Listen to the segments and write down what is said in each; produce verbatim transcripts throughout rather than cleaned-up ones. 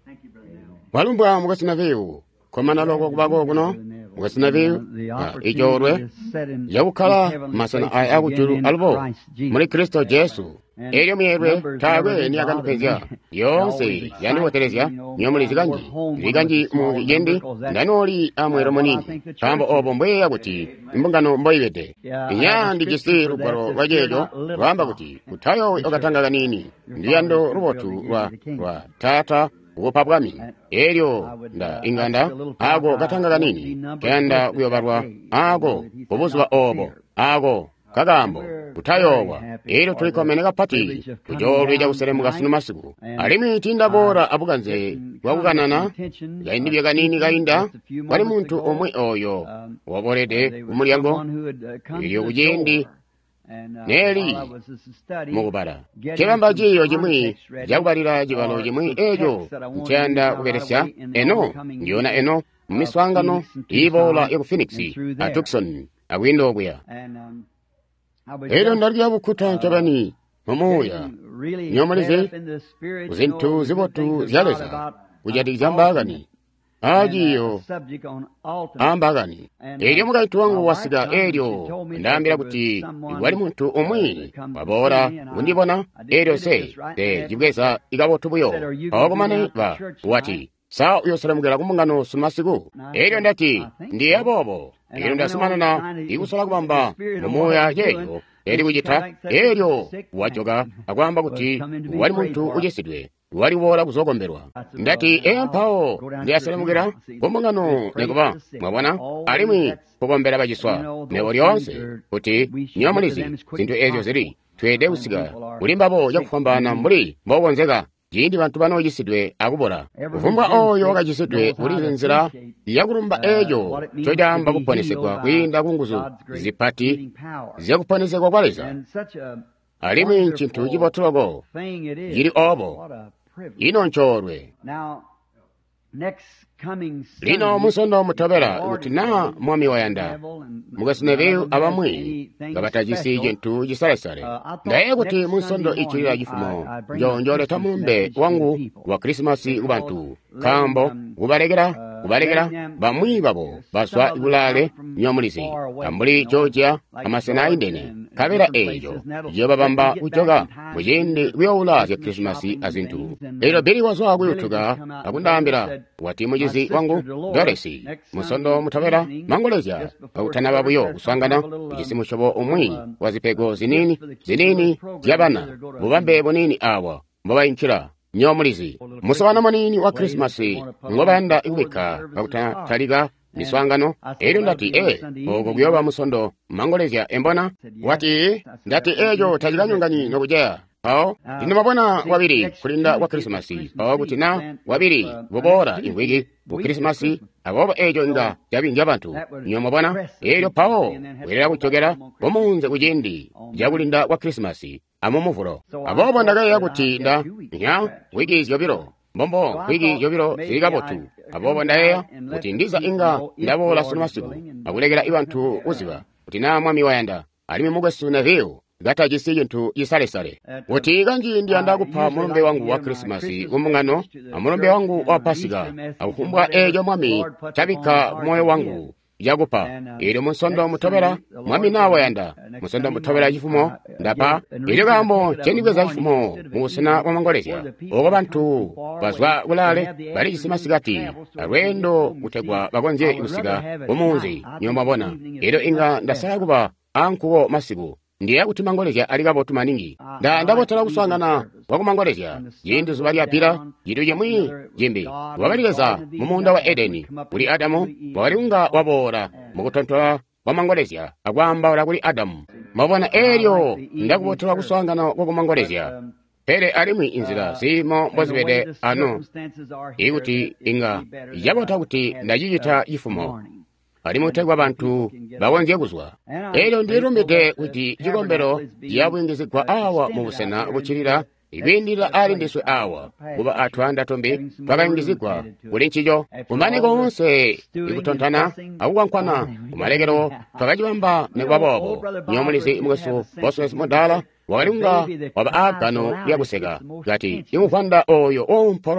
Walumbwa mukasinaveyo komana loko kubago kuno mukasinaveyo ijorwe yakukhala masana aya akujulu albo muri Kristo Yesu elyo myerwe tawe ni akandipezya yonse yaniwoterezya nyomuli ziganji ziganji mu yendi ndanoli amwero monini tambo obo mbweya kuti imbungano mboyivete inyandi jisi rugwaro wajejo rwamba kuti kutayo okatangaga nini ndiyando rubotu rwa rwa tata upabwami elyo nda inganda ago katangaga nini kenda uyobarwa ago ubuzwa obo ago kagambo kutayowa elyo tulikomeneka pati kujolweja kuseremu gasunu masiku alimi tinda bora abuganze wakuganana gaindibyaga nini gainda wali muntu omwe oyo waborede umulyango ilyo kujendi neli mukubala kebamba jiyo jimwi jakubalira jibalo jimwi ejo ntyanda kuberesya eno ndiyona eno mumiswangano ibola yoku Phoenix a Tucson awindobweya elo ndarya bukuta nchabani momoya nyomalize uzintu zibotu zyaleza ujadi zambagani ajiyo ambagani elyo mugaitu wangu wasiga elyo ndambira kuti wali muntu omwe wabora undibona elyo se te jibweza igabotu buyo ogomane ba wati sa uyoselemugera kumungano sumasiku elyo ndati ndiye bobo elyo ndasimana na ikusala kubamba momoya yeyo eli kujita elyo wajoga akwamba kuti wali muntu ujesidwe wali wora kuzogomberwa ndati empawo ndiyaselemugera kumungano nekuba mwabona alimwi kugombera bajiswa nebo lyonse kuti nyomulizi zintu ezyo ziri twede usiga ulimbabo yakufambana muri mbobonzeka jindi bantu bano jisidwe akubora kuvumbwa oyo wakajisidwe ulize nzira yakulumba ejo chojamba kuponesekwa kuyinda kunguzu zipati ziyakuponesekwa kwaleza alimi nchintu jibotulogo jiri obo ino nchorwe lino musondo mutobera kuti na mwami wayanda mukasineveyo abamwi ngabatajisi jintu jisalesale ndaye kuti musondo ichilila jifumo njonjoleta mumbe wangu wa Krismasi ubantu kambo kubalegera kubalegera bamwi babo baswa ibulale nyomulizi kambuli Georgia amasena indene kabera ejo yoba bamba ujoga mujindi wiyowula ya Krismasi azintu ero beri wazwa kuyutuga akundambira wati mujizi wangu Doresi musondo mutobera mangolezya utana babuyo kusangana ujisi mushobo umwi wazipego zinini zinini jabana bubambe bonini awa mbabayinkira nyomulizi musowana monini wa Krismasi ngobanda iwika bakutana taliga miswangano ero ndati e ogo gyoba musondo mangolezya embona wati ndati ejo taliganyongani nobujaya aho ino mabona wabiri kulinda wa Krismasi aho kutina wabiri bobora ingwigi bu Krismasi abo ejo nga yabingi abantu nyo mabona ero pawo werera kuchogera bomunze kujendi yakulinda wa Krismasi amomuvuro abo bondaga yakutinda nya wigi yobiro bombo wigi yobiro zirigabotu abo bondaye kutindiza inga ndabola sunmasiku akulegera ibantu uziba kutina mwami wayanda alimi mugasuna veo gata jisiye ntu yisalesale woti ganji ndi anda kupa mulumbe wangu wa Krismasi umungano amulumbe wangu wa Pasiga akukumbwa ejo mwami tabika moyo wangu yagupa ilo musondo mutobera mwami nawe yanda musondo mutobera jifumo ndapa ilo gambo chenigweza jifumo musina wa mangolezya ogo bantu bazwa ulale bali jisimasigati arwendo utegwa bagonje usiga umunzi nyoma bona ilo inga ndasaguba ankuwo masigu ndiye kuti mangolezya aligabo tumaningi nda ndabotala kusangana wakumangolezya yindi zuba lyapira yidu yemwi jimbi wabalileza mumunda wa Edeni kuli Adamu waliunga wabora mukutontola wamangolezya agwamba wala kuli Adamu mabona elyo ndakubotala kusangana wakumangolezya pere alimwi inzira simo mbozibede ano ikuti inga yabota kuti ndajijita yifumo alimutegwa abantu bawonje kuzwa elo ndirumide kuti jigombero yabwingizikwa awa mu busena buchirira ibindira ali ndiswe awa kuba atwanda tombe twakayingizikwa kuli nchijo kumaniko onse ikutontana akuwankwana kumalegero twakajibamba nekwabobo nyomulizi mugeso boswesi modala wakalunga waba agano yakuseka gati imufanda oyo ompolola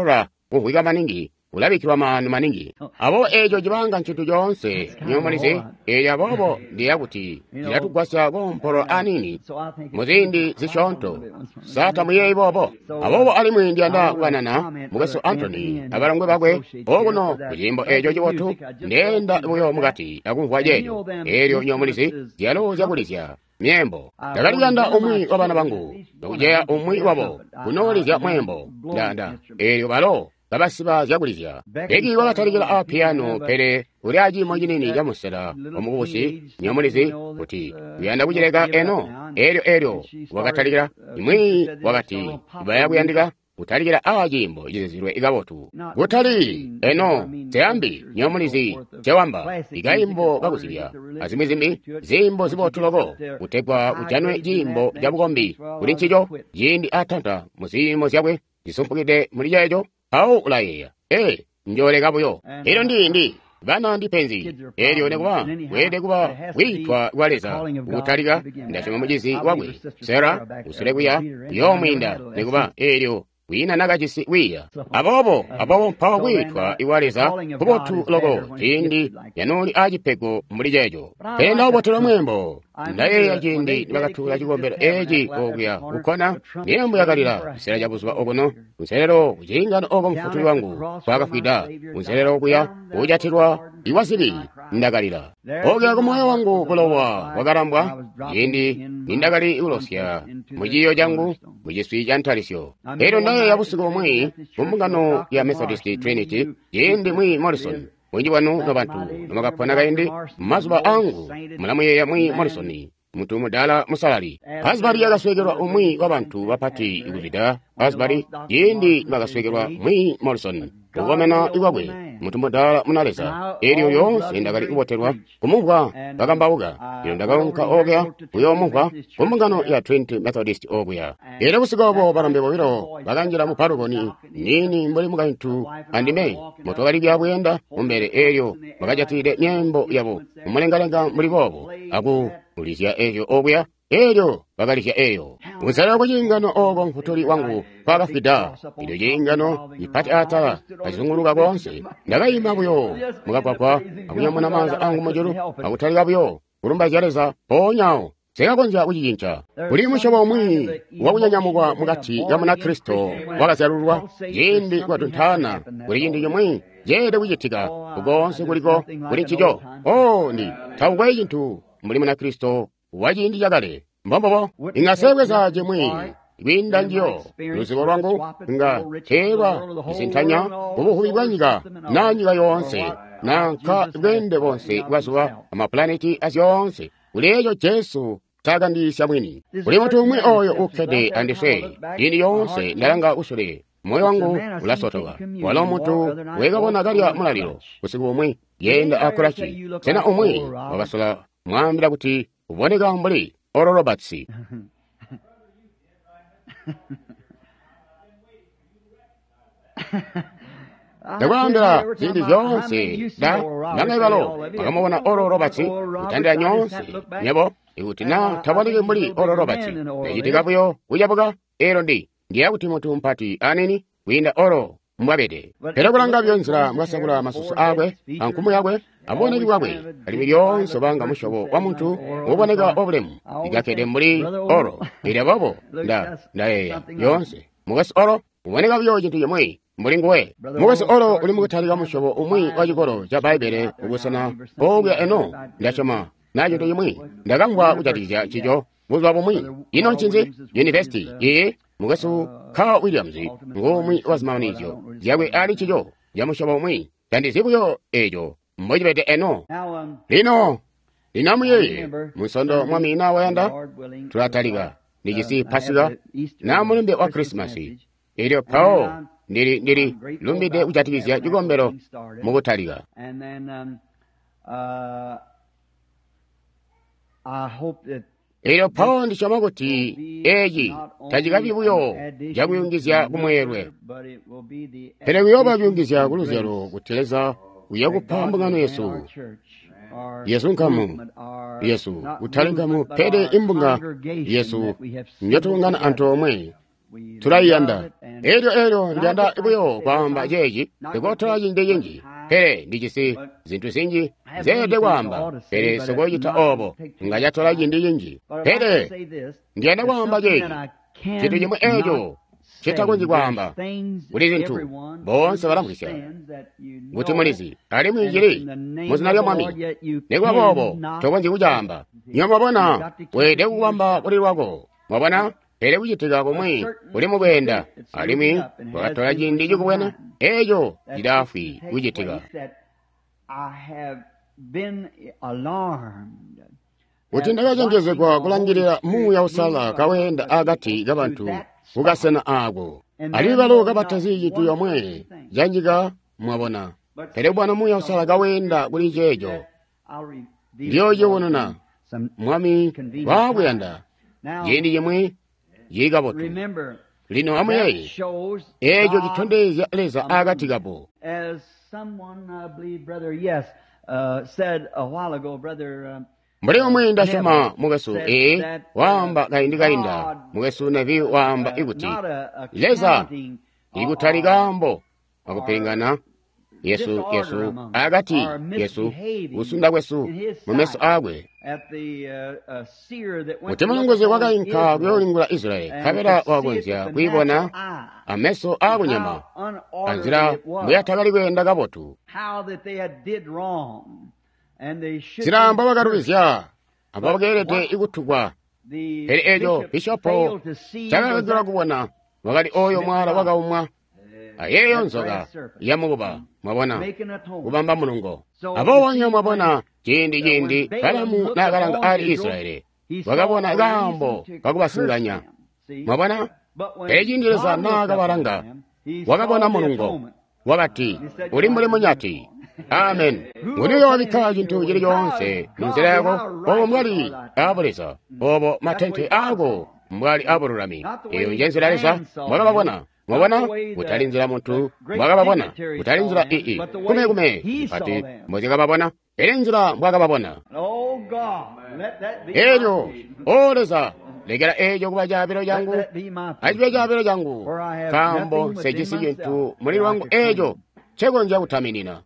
uhwika maningi ulabikirwa manu maningi abo ejo jibanga nchutu jonse nyomalize eyo abobo ndiyakuti jiratugwasa gompolo anini muzindi zishonto sata muye ibobo abobo ali mwindi anda kwanana mugeso Anthony abalangwe bagwe oguno kujimbo ejo jibotu ndenda buyo mugati akumva jejo eryo nyomalize jalo jakulizya myembo dagaliyanda umwi wabana bangu nokujeya umwi wabo kunolizya mwembo ndanda eryo balo babasiba jakulizya egi wabatalikila a piano pere uli ajimo jinini jamusela omugubusi nyomulizi kuti uyanda kujilega eno eryo eryo wakatalikila imwi wakati ibaya kuyandika utalikila ajimbo jizizirwe igabotu utali eno teyambi nyomulizi chewamba igayimbo bakuzibya azimizimbi zimbo zibotulogo utekwa ujanwe jimbo jabugombi uli nchijo jindi atanta muzimo zyabwe zisumpukide muli jejo au ulayeya eh njolega buyo ero ndi ndi bana ndi penzi eryo nekuba wede kuba witwa waleza utaliga ndashoma mujizi wabwe sera usileguya yomwinda nekuba eryo wina nakachisi wiya abobo abobo mpawa witwa iwaleza kubotu logo jindi yanoli ajipego muli jejo penda ubotelo mwembo ndaye yajindi nibakatula chigombero eji oguya ukona myembo yakalila isera jabuzwa ogono unselero ujingano ogo mfutuli wangu kwakafida unselero oguya ujatirwa iwasili ndakalila ogya kumoyo wangu kulowa wakarambwa jindi nindagali ulosya mujiyo jangu mujiswi jantalisyo ero ndaye yabusigo mwi mumbungano ya Methodist Trinity jindi mwi Morrison wenji wanu nobantu nomakapona gaindi mazuba angu mulamuye ya mwi Morrison mutu mudala musalali Asbury yagaswegerwa umwi wabantu bapati iguvida Asbury jindi bagaswegerwa mwi Morrison ugomena iwagwe mutu mudala munaleza eryo yonse ndagali uboterwa kumubwa bagambauga iyo ndagaunka ogya uyo mubwa kumbungano ya Trinity Methodist ogya ere busigobo barambe bobiro bagangira mu parugoni nini muri mugaintu andime moto bari byabwenda umbere eryo bagajatire myembo yabo umulengalenga muri bobo agu ulizya eryo ogya eryo bagalisya eryo usala kujingano ogo mfutuli wangu kwakafida ilo jingano ipati ata kazunguluka gonse ndagayima buyo mugapapwa akunyamuna manza angu mujuru akutaliga buyo urumba jareza ponyao sekakonja kujijincha uli mushobo mwi wakunyanyamugwa mugati yamuna Kristo wakazalulwa jindi kwatuntana uli jindi yomwi jede kujitiga ugonse kuliko uli nchijo oh ndi tawugwe jintu muli muna Kristo wajindi jagale mbombobo ingasebwe zaje mwi ibinda njiyo luzigo lwangu nga terwa isintanya ubuhubi bwanyiga nanyiga yonse nanka bwende bonse basuwa amaplaneti asyonse uleyo Jesu tagandisya mwini uli mutu mwi oyo ukede andise ini yonse ndalanga usule moyo wangu ulasotoga wala mutu wegabona galya mulaliro usigu umwi yenda akuraki sena umwi wabasula mwambira kuti uboneka mbuli Oral Roberts ndagwambira zindi zonse da nangaibalo akamubona Oral Roberts utandira nyonse nyebo ikuti na taboneke mbuli Oral Roberts nayitika buyo ujabuga ero ndi ndiyakuti mutu mpati anini winda oro mwabede era kulanga byonzira mwasabula masusu agwe ankumu yagwe abone liwagwe ali miliyonse banga mushobo wa muntu uboneka obulemu igakede muri oro ira babo nda ndaye yonse mugasi oro uboneka byo jintu yemwe muri ngwe mugasi oro uli mugutaliga mushobo umwi wajigoro ja Bible ubusana obya eno ndachoma naje to yemwe ndagangwa ujatija chijo muzabo mwi ino nchinzi university ye mugasu ka Williams ngomwi wazimanijo yawe ali chijo yamushobo mwi kandi zibuyo ejo mbojibete eno lino linamuye musondo mwamina wayanda tulataliga nijisi pasiga na mulumbe wa Christmas ilio pao ndiri ndiri lumbide ujatigizya jugombero mugutaliga ilio pao ndishoma kuti eji tajiga bibuyo jaguyungizya kumwerwe pele wiyoba byungizya kuluzero kuteleza uyakupambungano Yesu Yesu nkamu Yesu utalingamu pede imbunga Yesu nyotungana antomwe tulayiyanda eryo eryo ndyanda ibuyo kwamba jeji tikotola ndeyinji pere ndichisi zinthu zinji zede kwamba pere sokochita obo nga jatola ndiyinji pere ndyanda kwamba jeji chinthu chimwe echo chitakunji kwamba kuti zinthu bonse balamukisya kuti mulizi ali mwinjiri muzina lya mwami nekwapopo tokonji kuchamba nyamwabona wede kukwamba kuti lwako mwabona pere kuchitika komwe kuli mubwenda alimi wakatola jindi jikuwena ejo jidafwi kuchitika kuti ndakachenjezedwa kulangirira muya usala kawenda agati g'abantu kukasena ako alibi baloka bataziyi tu yomwe janjika mwabona pere bwana muya usala kawenda kuli chejo ndiyo jiwonona mwami wabwenda yendi yemwe yigabotu lino amweyi ejo chithondeza leza akatikapo mbale omwe ndasoma mugesu e wamba kaindi kainda mugesu nevi wamba ikuti leza ikutalikambo akupingana yesu yesu agati yesu usunda kwesu mumeso agwe mutemulongozi kwakainka kuyolingula israeli kapera wagonzya kuibona ameso akunyama anzira muyatakali kuyenda kapotu ziramba bakarubizya ababagerete ikutukwa peri ejo bishopo chakakagula kubona wakati oyo mwala wakaumwa ayeyo nzoka yamukuba mwabona kubamba mulungu abowonya mwabona chindi chindi kalamu nakalanga ali israeli wakabona ikambo kakubasinganya mwabona ejindireza nakabalanga wakabona mulungu wakati uli mulimo nyati amen nguniyo wabikhala chinthu chilichonse munzira yako obo mwali abulisa obo matente ako mwali abululami iyo njenzira lisa mwakababona mwabona utalinzira munthu mwakababona utalinzira ii kume kume ati muzikababona ilinzira mwakababona ejo oleza legera ejo kuba jabiro jangu ajibe jabiro jangu kambo sejisi chintu muliro wangu ejo chegonja kutaminina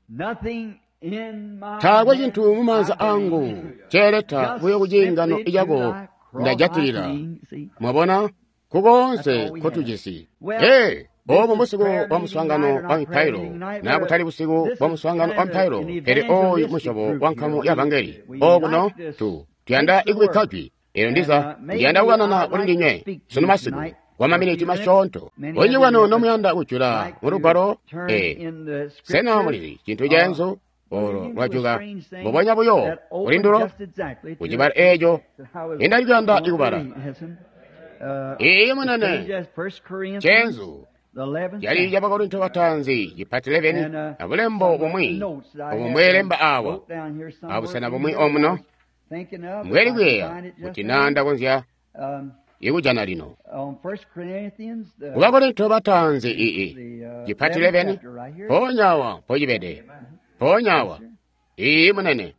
tagwe chintu mumanza angu chereta kuyo kujingano ijago ndajatirira mwabona kukonse kotujisi eh obo musiku wa muswangano wa mpairo na kutali busiku wa muswangano wa mpairo eri oyo mushobo wankamu yabangeri oguno tu tuyanda ikubikajwi ero ndiza ndiyanda kuganana ulindinywe sono masiku wamaminiti mashonto onye wano nomuyanda kuchula murugaro eh sena muliri chintu jenzo oro lwajuga bobonya buyo ulinduro ujibara ejo indaliganda ikubara iyo munene chenzo yali yabakorinto batanzi gipati eleven abulembo bumwi obumwelemba awa abusana bumwi omuno mweri gweya kutinanda konzya ikujana lino kubakorinto batanzi ii gipati eleven ponyawa pojibede ponyawa iyi munene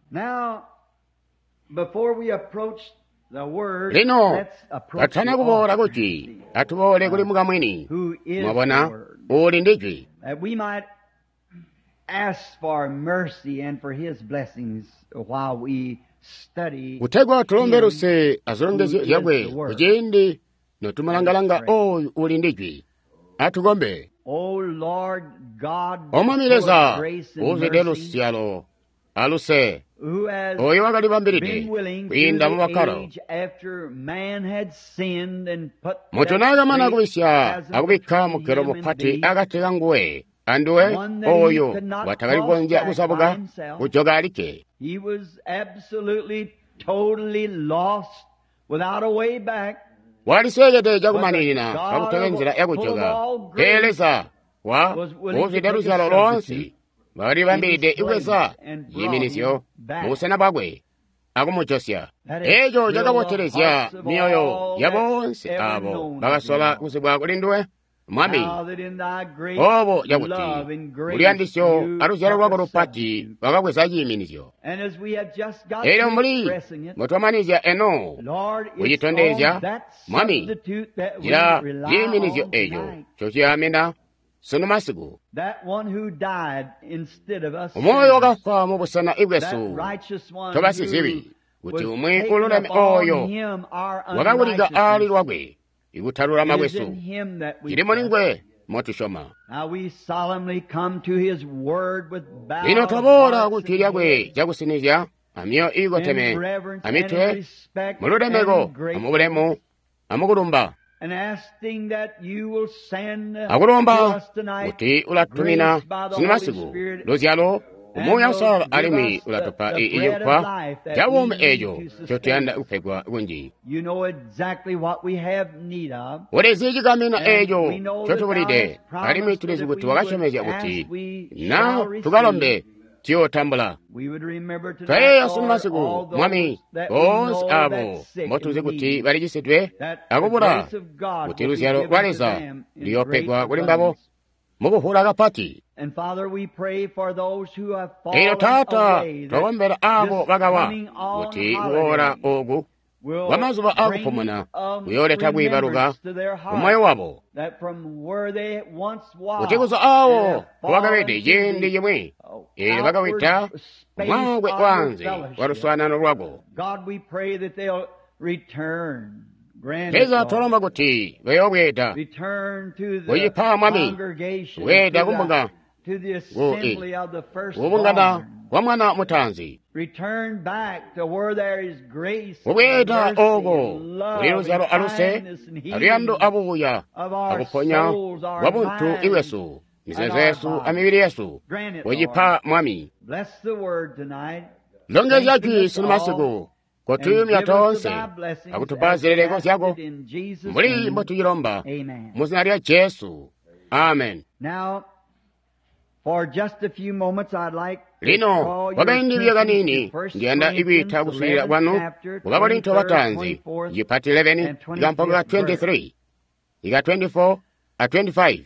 lino atana kubora kuti atubole kuli mukamwini mwabona uli ndijwi utegwa tulomberuse azolongezi yagwe kujindi notumalangalanga oyu uli ndijwi atugombe omwamileza uzidelusyalo aluse oyo wakali bambiride kuyinda mu bakalo mutu nagamana akubisya akubika mukero mupati agateka nguwe anduwe oyo watakali konja kusabuka kujoga alike walisegede jakumanina kakuteka nzira yakujoga pelesa wa uzidelusyalo lonsi bali bambiride ikweza yiminisyo musena bagwe akumuchosya ejo jakaboterezya mioyo yabonse abo bagasola kusibwa kulinduwe mwami obo yakuti mulyandisyo aluzyalo lwako lupati wakakweza yiminizyo era muli mutwamanizya eno kuyitondezya mwami gira yiminizyo eyo cyocyamina sono masiku omwoyo wakafa mu busana ibwesu tobasizibi kuti umwe ululeme oyo wakakuliga ali lwagwe ikutalula magwesu chilimo ningwe motushoma lino twabola kuchilya gwe chakusinizya amyo igoteme amitwe mululemeko amubulemu amukulumba akulomba kuti ulatumina sino masiku lozyalo umoya usala alimi ulatopa iyokwa jawome ejo chotyanda upegwa unji ulezijigamina ejo chotubulide alimi tulezi kuti wakashomezya kuti na tukalombe tiyotambula twayeya sino masiku mwami bonsi abo motuze kuti balijisidwe akubula kuti luzyalo lwaleza liyopegwa kulimbabo mubuhula kapati ero tata twawombera abo bagawa kuti uwora ogu wamazuba akupomona uyoleta bwibaruga umwoyo wabo kutikuza awo wagawede jendi yemwe ero bagawita umwagwe wanze waruswanano lwago Eza tolomba kuti weyobweda weyipa mwami weda kumbunga ubungana wamwana mutanzi ubweda ogo uliruzyalo aluse aluyando abuya akuponya wabuntu iwesu mizezesu amibiri yesu weyipa mwami longeza jwi sinu masiku kotumya tonse akutupazireko syako mbuli mbotuyilomba muzina lya Yesu amen. lino wagaindi byaganini ndyanda ibita kusulira wanu mubakorinto batanzi yipati eleven ikampoga twenty-three ika twenty-four a twenty-five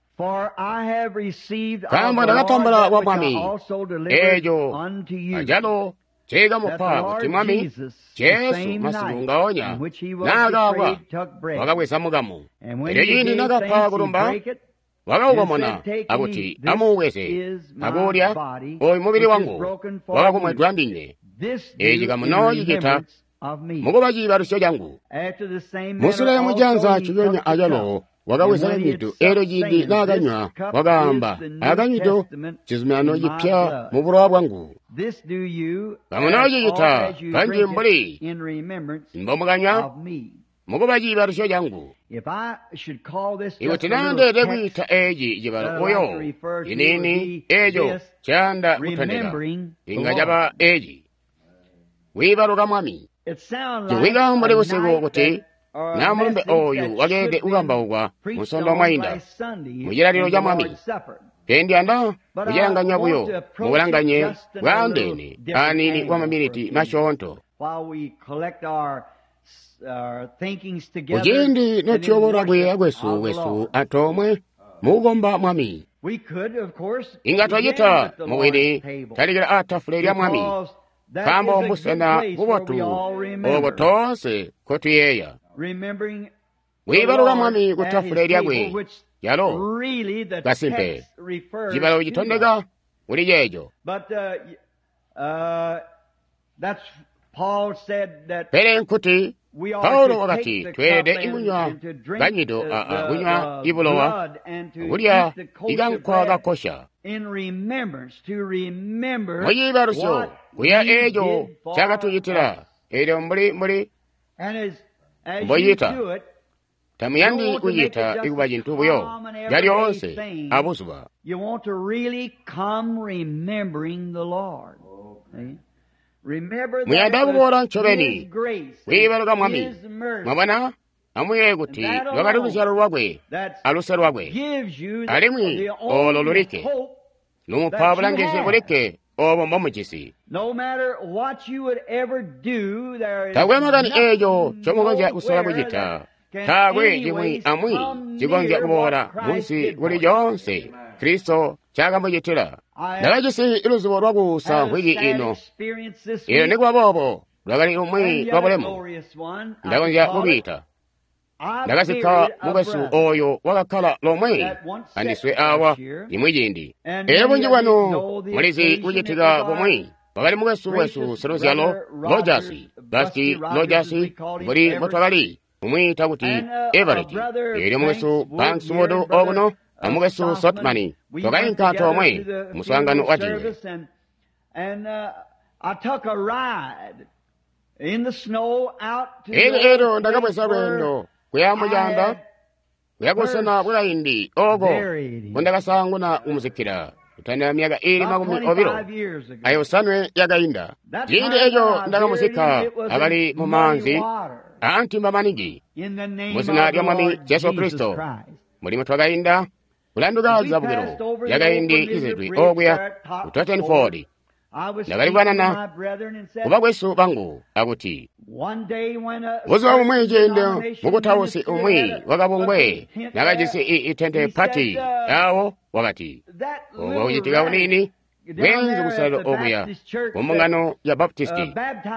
kamba ndakatambula wa mwami ejo ajalo chega mupa kuti mwami Yesu masiku ngaonya nagagwa wakakwesa mugamu ero yindi nakapa kulumba wakaukomona akuti amuwese akulya oyi mubiri wangu wakakumwedwa ndine eji kamuno yikita mukuba chibalusyo jangu musula mujanza chiyonya ajalo wakawesa emitu ero jidi nakanywa wakamba akanyito chizimano jipya muburo bwangu kamuno yikita kanji mbuli mbomuganya mukuba chibalusyo jangu iwe tinandete kwita eji jibalo oyo inini ejo chanda kutandika inga jaba eji wibaluka mwami jiwigamba libusiku kuti namulumbe oyu wagende ugamba ugwa musondo mwayinda mujilaliro ja mwami tendyanda mujilanganya buyo mubulanganye bwandene anini wa maminiti mashonto ujindi notyobora bwe agwesu wesu atomwe mugomba mwami inga twajita muwini taligila atafule lya mwami kamba ombusena bubotu obo tonse kotuyeya wibaluka mwami kutafule lyagwe yalo gasimpe jibalo ujitondega uli yejo pele nkuti Paulo wakati twede igunywa ganyido a gunywa ibulowa gulya igankwa gakosha muyibarusyo kuya ejo chagatuyitira ero mbuli mbuli mboyita tamuyandi kuyita iguba jintu buyo yali onse abusuba muyanda kubora nchobeni wibaluka mwami mwabana amuye kuti lwakati luzyalo lwagwe aluse lwagwe alimwi olo lulike lumupabulangeze bulike obo mbomukisi tagwemakani ejo chomugonja kusola bujita tagwe jimwi amwi jigonja kubora munsi buli jonse Kristo chagambo jitira ndagajisi iluzubo lwagusa hwigi ino iyo nigwa bobo lwagali umwi lwabulemu ndagonja kubita ndagasika mugasu oyo wakakala lomwe andiswe awa imwi jindi era bunji bwano mulizi ujitiga bomwe bagali mugasu wesu serozyalo lojasi basti lojasi buri motwagali umwi taguti evereti eri mugasu banks wodo obuno amugasu sotmani togali nkanto omwe musangano wajiwe eri ero ndagabwesa bwendo kuyamujanda kuyagusana bulaindi ogo kundagasanguna umuzikira utandira miyaga iri magumi obiro ayo sanwe yagainda jindi ejo ndagamusika abali mumanzi antimba manigi muzina lya mwami Yesu Kristo mulimo twagainda kulandugaza bugero yagaindi izedwi ogya utoten ford ndagalibwanana kubagwesu bangu aguti buzo umwe jende mugutawusi umwi wagabungwe nagajisi itende pati yawo wakati ogo ujitiga unini wenzi kusalo oguya umungano ya baptisti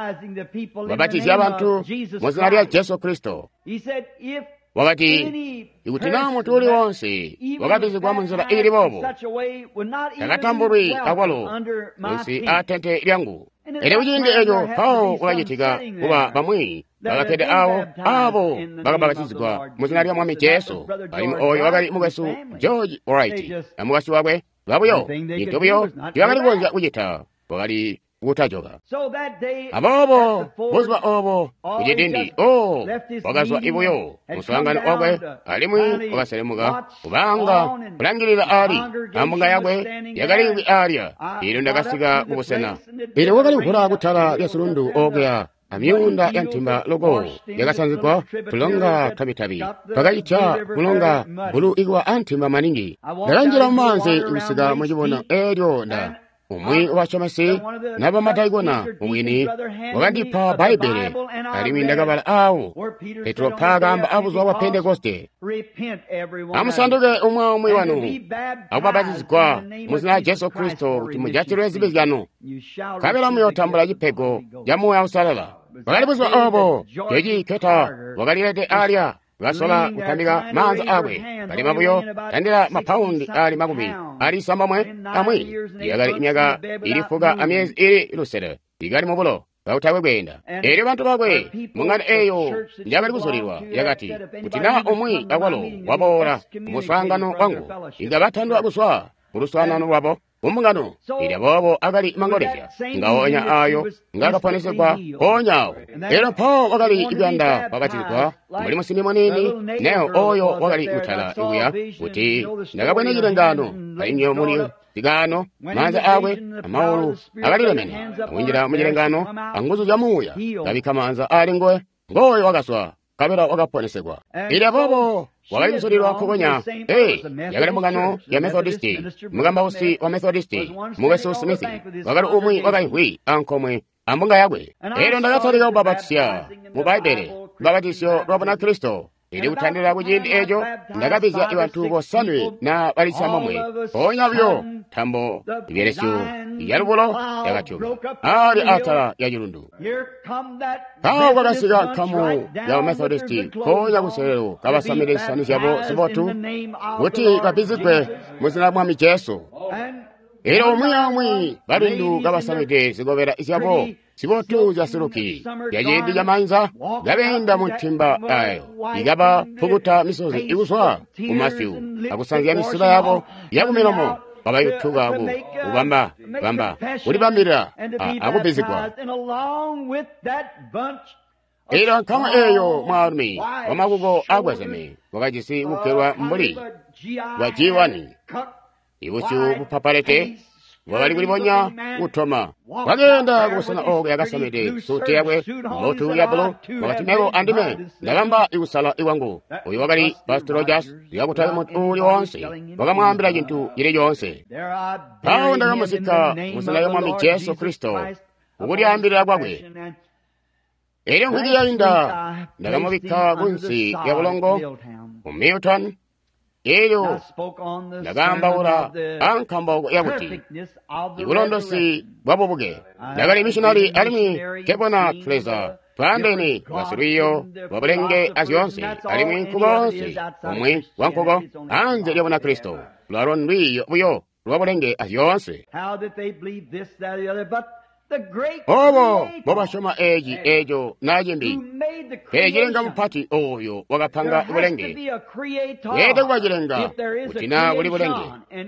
wabatizi abantu muzina lya Yesu Kristo wakati ikutina mutuli wonse wakabizigwa munzira ili bobo takatamburi awalo nsi atente lyangu ere ujindi ejo pao wajitiga kuba bamwi bagakede awo abo bagabagatizigwa muzina lya mwami Yesu alimu oyo wagali mugasu George Wright amugasu wabwe babuyo intobuyo yagali gonja ujita wagali utajoga abobo buzwa obo ujidindi o wagazwa ibuyo musangano ogwe alimwi wagaselemuga kubanga kulangirira ali amunga yagwe yagali alya ilo ndagasiga kubusena ilo wagali ukura gutala yasurundu ogya amyunda yantimba logo yagasanzikwa kulonga tabitabi pagaicha kulonga bulu igwa antimba maningi ndarangira mumanzi ibisiga mujibona eryo nda umwi wachamasi naba mataigona umwini wagandipa baibele alimi ndagabala awo Petro pagamba abuzwa wa Pentekoste amusanduge umwe umwe wanu ababatizikwa muzina Yesu Kristo kuti mujatiro ezibizano kabela muyotambula jipego jamu ya usalala bagalibuzwa obo yeji keta wagalirete alya gasola kutambiga manza agwe bali mabuyo tandira mapaundi ali magumi ali sambamwe amwi yagali imyaga ilifuga amyezi ili ilusere igali mubulo bautawe gwenda eri bantu bagwe mungana eyo njagali kusolirwa yagati kutina omwi agwalo wabora musangano wangu ingabatandwa aguswa uruswana n'wabo umungano ili abobo agali mangoleja ngaonya ayo ngagaponesegwa onyawo era po wagali iganda babatizwa muri musini monini neo oyo wagali utala ibuya uti ndagabwenegire ngano kainyo muri tigano manza awe amawulu agali lemene awinjira mujirengano anguzu jamuya gabika manza ali ngoe ngoe wagaswa kabera wagaponesegwa ili abobo wagali musolirwa kubonya eh yagali mugano ya Methodisti mugamba usi wa Methodisti mugeso Smith wagali umwi wagali hui ankomwe ambunga yagwe ero ndagataliga ubabatisya mu Bible babatisyo robona Kristo ili utandira kujindi ejo ndagabizya ibantu bosanwe na balisamamwe onyabyo tambo iberesyo yarubulo yagachuba ali atara yajurundu kawo bagasiga kamu ya Methodisti konya guserero kabasamirisa nijabo sibotu uti babizikwe muzina mwami Yesu ero mwamwi barindu gabasamide sigobera isyabo sibotu jasuruki yajendi jamanza gabenda mutimba ayo igaba puguta misozi iguswa umasyu akusanzia misila yabo yagumiromo babayutuga abu ubamba bamba uri bambira agubizikwa ero kama eyo mwarmi wamagugo agwazeme wakajisi ukerwa mbuli wajiwani ibuchu bupaparete wagali kulibonya utoma wagenda gusana oge yagasamede sote yabwe motu yablo wakati mego andime ndagamba iusala iwangu uyu wagali Pastor Rogers yakutaye mutu uli wonse wagamwambira jintu yire yonse pao ndagamusika musana yomwami Yesu Kristo ukuli ambira gwagwe Era nkwiyalinda ndakamubika kunsi ya bulongo ku Milton. Eyo ndagamba ankamba yakuti ibulondosi bwabubuge ndagala emissionary alimi kebona Fraser twandeni wasiriyo wabulenge azyonse alimi nkubonse omwe wankogo anze lyabona Kristo lwalon lwiyo buyo lwabulenge azyonse. Obo bobashoma eji ejo najimbi kejirenga mupati oyo wakapanga ibulenge yede wajirenga utina buli bulenge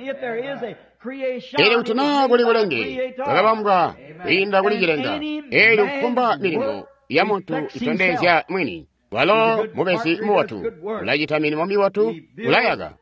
ere utina buli bulenge wakabambwa inda buli jirenga ere ukumba milimo ya muntu itondezya mwini walo mubesi muwatu ulajitamini momi watu ulayaga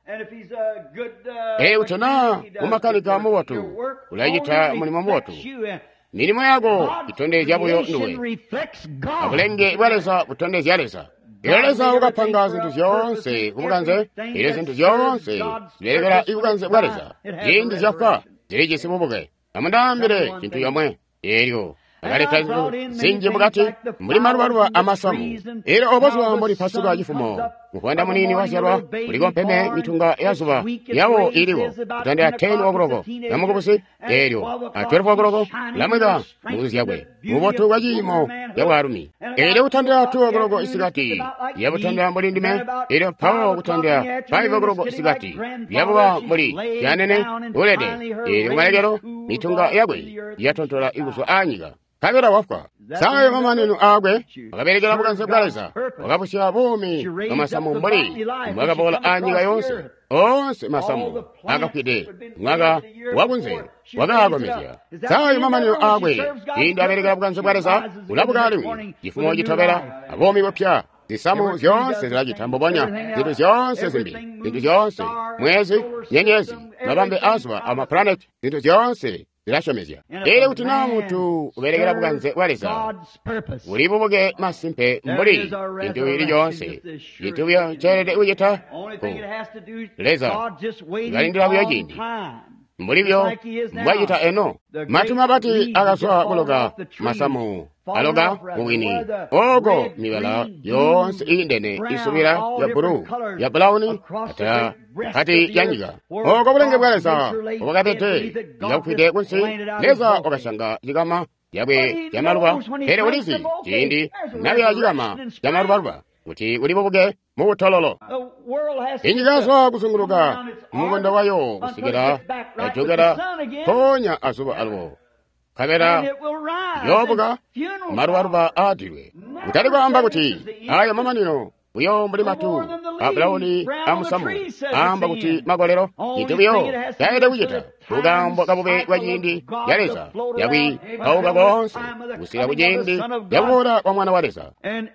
ere utina umakanika muwatu ulajita mulimo muwatu milimo yago itondezya buyo nduwe abulenge bwaleza butondezya leza iloleza ukapanga zintu zyonse kubuganze ile zintu zyonse zilegera ibuganze bwaleza zindi zyaka ziligisi bubuge amandambire kintu yamwe eryo agaleka zintu zinji mugati muli malubaluba amasamu era obozwa mboli pasuga yifumo mukwanda munini wasyalwa kuliko mpeme mitunga yazuba yawo iliwo kutandea ten wabulogo namukubusi eryo twelve wabulogo lamwega muguzi yagwe mubotu wajimo yawarumi ere utandea two wabulogo isigati yabutandea mboli ndime ere pawo kutandea five wabulogo isigati yabuwa mboli yanene ulede ere umalegero mitunga yagwe yatontola iguso anyiga kabera wafwa sawe mamanenu agwe wakaberekera buganze bwaleza wakapusya bumi amasamu mboli mwakabola anyiga yonse onse masamu akakwide mwaka wakunze wakagomezya sawe mamanenu agwe indi aberekera buganze bwaleza ulabuka aliwi jifumo jitobera abomi bopya zisamu zyonse zilajitambobonya zintu zyonse zimbi zintu zyonse mwezi nyenyezi mabambe azwa amaplanet zintu zyonse zirashomezya ere utina mutu uberekera buganze bwaleza uli bubuge masimpe mbuli bintu bili byonse bintu byo cherede ujeta leza galindira byo jindi mbuli byo mbwajita eno matuma bati agaswa buloga masamu aloga muwini ogo mibala yonse indene isubira ya buru ya blauni ata kati yanyiga ogo bulenge bwaleza obagatete yakwide kunsi leza okashanga jigama yabe yamaluba ere ulisi jindi nabe yajigama yamaluba uti uli bubuge mu butololo inyigaso kusunguluka muganda wayo usigera yajogera tonya asuba alwo kabera yobuga marubaruba adirwe utali kwamba kuti aya mamanino uyo mbuli matu abulauni amusamu amba kuti magolero itubiyo yaede wujita ugambo kabube wajindi yaleza yawi auga gonse usira wujindi yawura kwa mwana waleza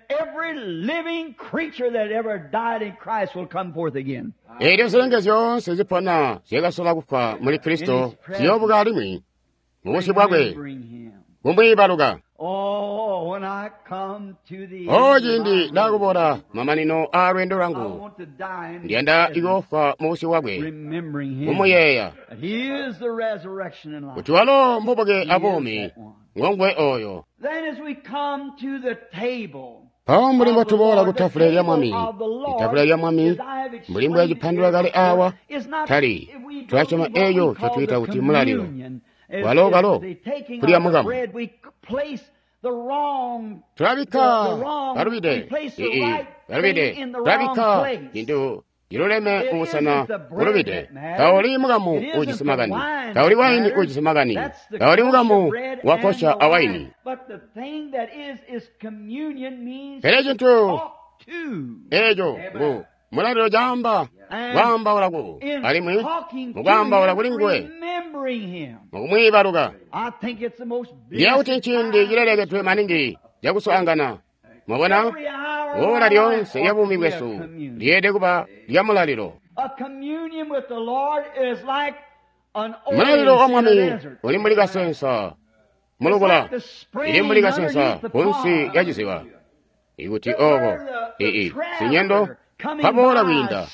eryo zirenge zyonse zipona zigasola kufa muri Kristo ziyobuga alimwi mubushi bwagwe kumwibaluga ojindi ndakubona mamanino alwendo lwangu ndienda igofa mubushi bwagwe umuyeya kuti walo mbubuge abomi ngongwe oyo pawo mulimbo tubola kutafula lya mwami itafula lya mwami mulimbo yajipandula gale awa tali twachoma eyo twatwita kuti mulaliro walo galo kulia mugamu turabika garubide ii garubide turabika indu iruleme ubusana urubide kaoli mugamu ujisimagani kaoli waini ujisimagani kaoli mugamu wakosha awaini perejo ntu ejo ngu mulaliro jamba wamba ulagu alimwi mugamba ulagulingwe mugumwibaluga lyauti nchindi jilelege twe maningi jakuswangana mubona ora lyonse yabumi bwesu lyede kuba lyamulaliro mulaliro omwami uli muli gasensa mulugula ili muli gasensa kunsi yajiziwa ikuti ogo ii sinyendo pabola winda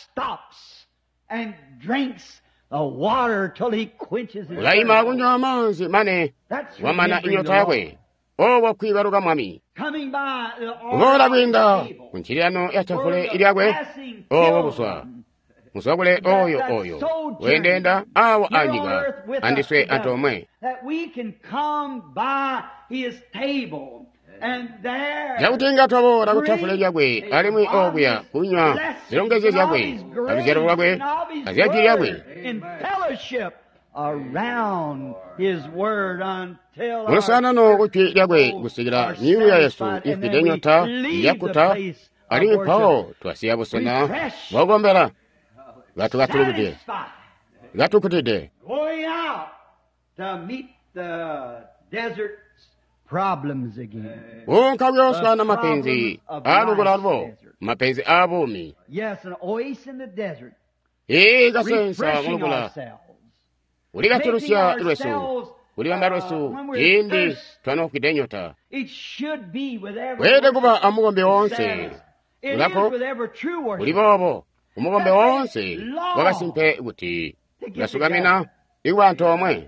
ulaima kunywa amanzi mane wamana inyota yakwe obwo kwibaruka mwami ubola gwinda kunchilano ya chafule ilyagwe obwo buswa musogole oyo oyo wendenda awo anyiga andiswe antomwe yakutinga twabora kutafula lyagwe alimwi obya kunywa zilongeze lyagwe abizero lwagwe azyaki lyagwe mulisanano kuchwi lyagwe kusigira nyiru ya yesu ifide nyota yakuta alimi pawo twasiya busena wagombera gatu gatulugide gatukutide unka byosana mapenzi alugulalvo mapenzi abumi igasensa mulugula uligaturusya lwesu uligamba lwesu indi twanokide nyota wede kuba amugombe wonse ulako ulibobo umugombe wonse wagasimpe guti gasugamina iwantu omwe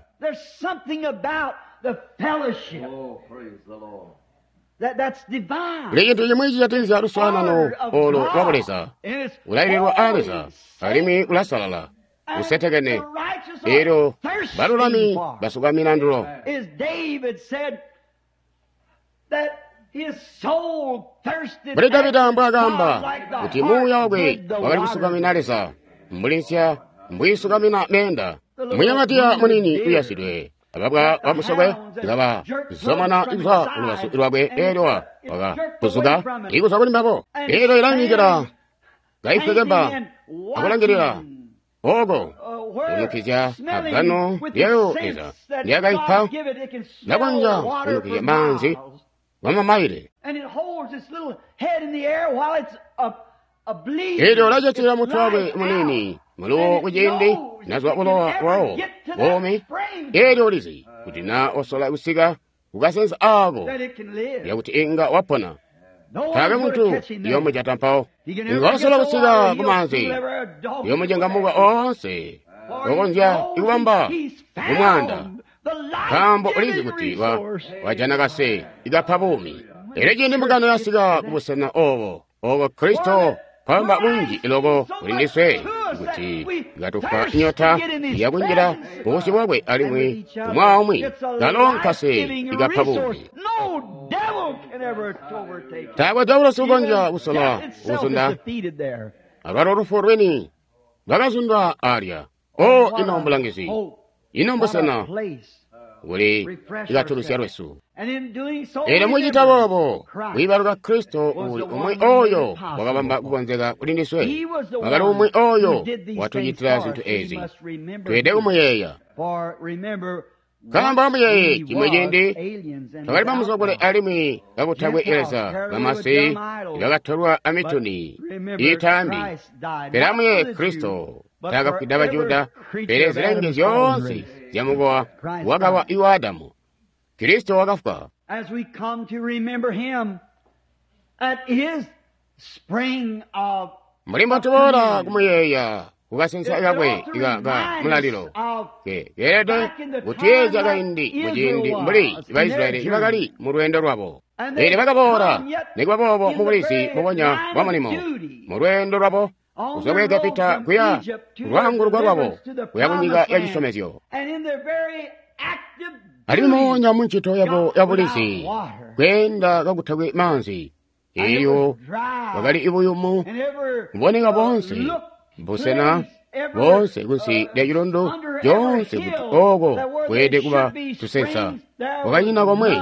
ligintu yimwiji yatinza luswanano olo wabuleza ulailirwa aleza alimi ulasalala usetegene ero balulami basugamina ndulo buli davida mbwe agamba kuti muya ogwe wagali kusugamina leza mbulinsya mbwisugamina menda munyamatiya munini uyasidwe ababwa bamusogwe ngaba zomana ibwa ulubasu ilwagwe erwa waga kuzuga ikusa kuli mbabo ero ilanyigira gaifegemba akulangirira ogo unukija agano lyeyo eza lyagaipa nagonja unukija manzi wamamaire ero lajatira mutwawe munini muluwo kujindi nazwa ulowa wao bomi ero lizi kutina osola usiga ugasensa abo yakuti inga wapona tage muntu yomo jatampao inga osola usiga kumanzi yomo jengamuga onse ogonja iwamba umwanda kambo ulizi kuti wa wajanagase igapa bumi ere jindi mugano yasiga kubusena obo obo Kristo pamba mungi ilogo ulindiswe kuti gatuka nyota yabungira bosi bwabwe alimwe umwamwi galonkase igapa bumi tawa dawro sugonja usola usunda arwaro ruforweni bagazunda aria o inombulangisi inombusana uli igaturusya lwesu ere mujitabobo wibaruka Kristo uli umwe oyo wagabamba kugonzega kulindiswe wagali umwe oyo watujitira zintu ezi twede umuyeya kamba umuyeyi kimwejindi tagali bamusogole alimi gagutagwe eleza gamasi gagatorwa amituni itambi peramuye Kristo taga kwidaba juda pere zirenge zyonsi zyamugowa wagawa iwa Adamu Kristo wagafuka as we come to remember him at his spring of mulimba tubora kumuyeya kugasensa yagwe igaga mulalilo ke gerede gutyeja gaindi mujindi mbuli Abaisiraeli ibagali mu rwendo rwabo ere bagabora negwa bobo mu bulisi mubonya bwamanimo mu rwendo rwabo usabwega pita kuya rwangu rwabo kuyabunyiga yagisomezyo alimo nyamunchito yabo yabulisi kwenda gagutagwe manzi iyo bagali ibuyumu mboneka bonse mbusena bonse gusi lyajilondo jonse guti ogo kwede kuba tusensa wakanyina komwe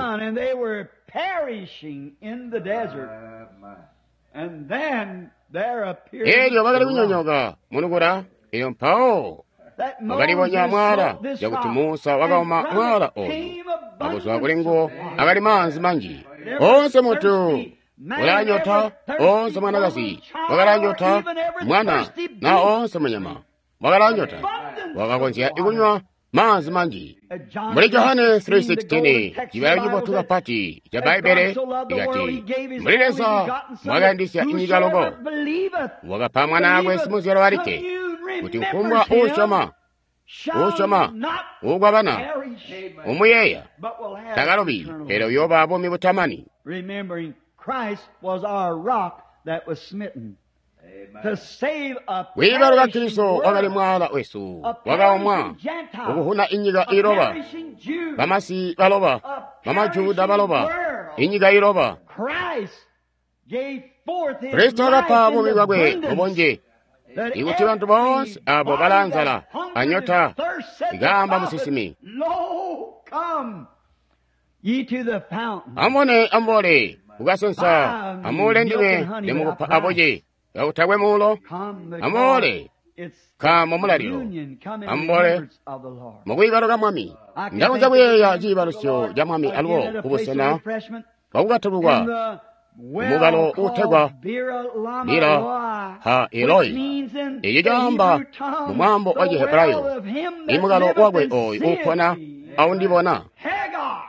eryo bagali kunyonyoga munugura iyo mpao bagali bonya mwara jakuti Musa wagaoma mwara ono abuswa kulingo agali manzi manji onse mutu ulanyota onse mwanagasi wagalanyota mwana na onse munyama wagalanyota wagakonzya ikunywa manzi manji muri Yohane three sixteen jibaya jibotuga pati ja Baibele igati mulilesa mwagandisya inyigalogo wagapamwa nagwe simuzero warike kuti nkumbwa ushama ushama ugwabana umuyeya but will have tagalobi eternal era life. yoba abomi butamani. Remembering Christ was our rock that was smitten to save a wibaluka perishing kristo wagali world, mwala wesu a wagawomwa perishing Gentile, okuhuna inyiga a iloba perishing Jew, bamasi baloba a bamajuda perishing baloba world. inyiga iloba. Christ gave forth his kristo life agapa in abomi bwagwe abundance, obonje that ikuti bantu bonse every abo body balanzala that hungered anyota and thirsted igamba the prophet, musisimi lo, come ye to the fountain. amone ambole ugasonsa amole ndiwe nemukupa aboje gautagwe mulo Come because amole it's kama mulaliro union, come in ambole remembrance of the Lord. mugwibalo ga mwami ndawuza bweya jibalosyo ja mwami aliwo kubusena bawugatulugwa umugalo utegwa bira ha eloi eyo gamba mu mwambo wa giheburayo imugalo wagwe oyo upona awundibona. Hagar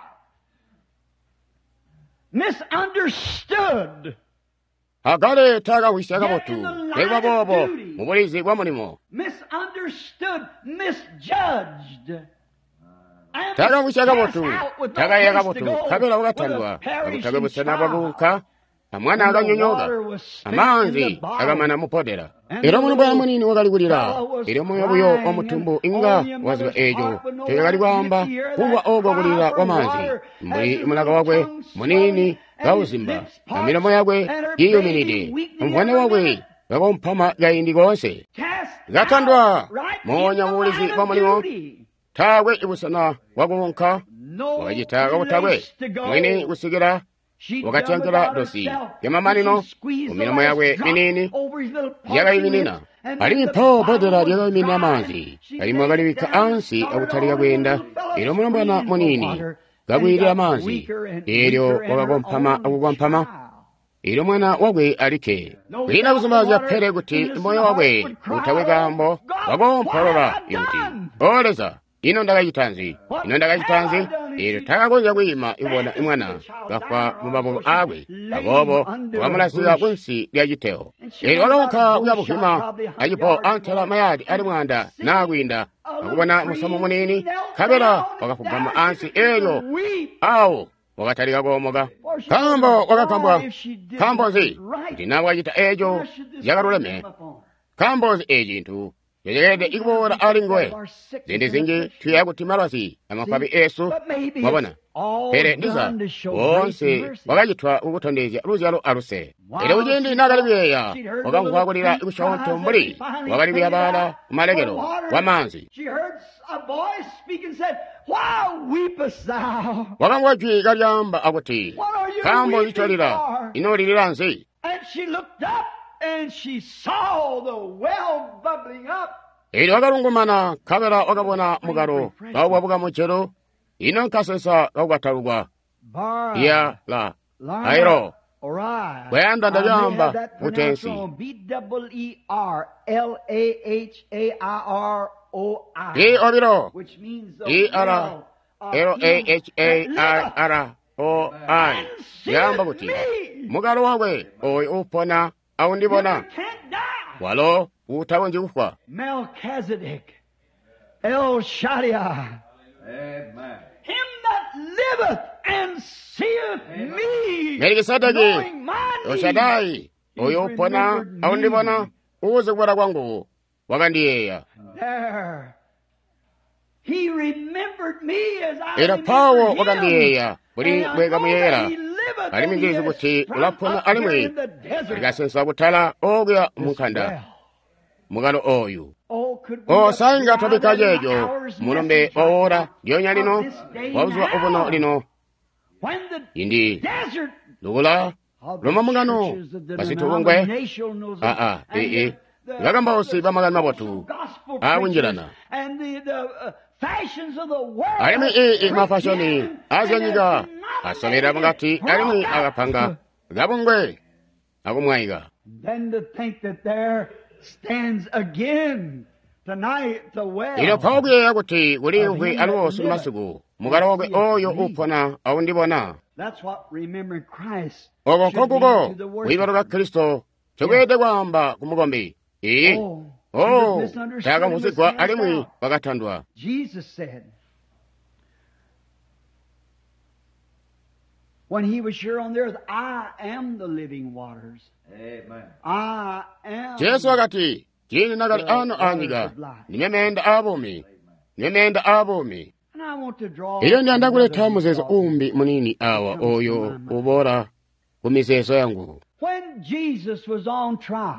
misunderstood, hagale taga wisyaga botu negwa bobo mu bulizi bwa mulimo misunderstood, misjudged. And taga wisyaga cast botu out with no taga yaga place to botu go kabela with a bugatandwa perishing abutaga busena child. babuka amwana And the aganyonyoga water was spent in amanzi the bottom. agamana mupodera And era the omuntu bwa little munini wagalugulira fellow was era omwoyo buyo crying, omutumbu and inga only a waziba mother's ejo heart would know tegali that gwamba if you hear kuba that ogwo cry ogulira for w'amanzi water, mbuli as mulaga the wagwe tongue munini swelling, and gawuzimba his lips parched, emilomo yagwe and her yiyuminide baby weakly omufane every wagwe minute. gagompama gayindi gonse Cast gatandwa out right monya in the bulizi line bwa of mulimo duty. tagwe ibusana wagwonka No wagitaga butagwe place to go. mwini gusigira She done wagatyangura without dosi herself. yamamanino She squeezed the mumilomo last yagwe drop minini over his little parching yagayiminina lips, and ali then the mpo bottle bodera was lyagayiminina dry. amanzi She galimo laid galibika down, ansi started agutali over, gagwenda and the little era fellow omulomwana screamed for munini water, gagwirira and got amanzi weaker and eryo weaker, and her wagagompama only ogugwampama child. era omwana wagwe alike No bwina doubt buzima the bya water pere guti in his moyo heart wagwe would cry, utawe gambo "God, wagompolola what have I imuti done? oleza ino ndagayitanzi What ino ndagayitanzi have I done?" eryo tagagonja gwima ibona imwana gakwa mu mabobo agwe abobo wamulasiga kunsi lyagiteho eryo walonka bwabuhima ayipo antela mayadi ali mwanda nagwinda akubona musomo munini kabera wakakugama ansi eryo awo wakatali gagomoga kambo wakakambwa kambozi nti nabwagita ejo yagaluleme kambozi egintu yegede ikubora alingoe zindi zingi tuyagutimalosi amapabi esu mwabona pere ndiza wonse wagajitwa ubutondezya luzyalo aruse era ujendi nagalibyeya wagankwagulira ikushonto mbuli wagalibya bala umalegero wamanzi wagangwajwi galyamba aguti kambo yitolira inolirira nzi. And she saw the well bubbling up. Eri wagalungumana kabera wagabona mugaro gawabwabuga muchero ino nkasesa gawgatalugwa ya la airo bwenda ndabyamba mutensi e obiro e ara ero a h a r r o i yamba kuti mugaro wawe oyo upona awundibona walo utawonje kufa. Melchizedek, El Shaddai, amen. Him that liveth and seeth me, Melchizedek, El Shaddai, oyo upona awundibona uze kubara kwangu wagandiyeya. There, he remembered me as I era pawo wagandiyeya buri bwega muyera ali mingizi kuti ulapona alimwe ligasensa butala ogya mukanda mugalo oyu o sainga tobikaje ejo mulombe owora lyonya lino wabuzwa obuno lino indi lugula loma mugano basitubungwe aa ee bagamba osi bamagana botu awinjirana alimi ee mafashoni azanyiga asolera mugati alimi agapanga gabungwe agumwaiga. Then to think that there stands again tonight the well. Ino pogye yaguti ulinkwe alwo sulmasugu mugarogwe oyo upona awundibona. That's what remembering Christ. Ogo kogugo wibaruga Kristo chogede gwamba kumugombi. Eh. Oh. Taga musikwa alimwi bagatandwa. Jesus said, when he was here on the earth, I am the living waters. Amen. I am. Yesu akati, jini nagali ano anyiga, nimemenda abomi, nimemenda abomi. Iyo ndianda kuleta muzezo umbi munini awa oyo ubora kumizezo yangu. When Jesus was on trial,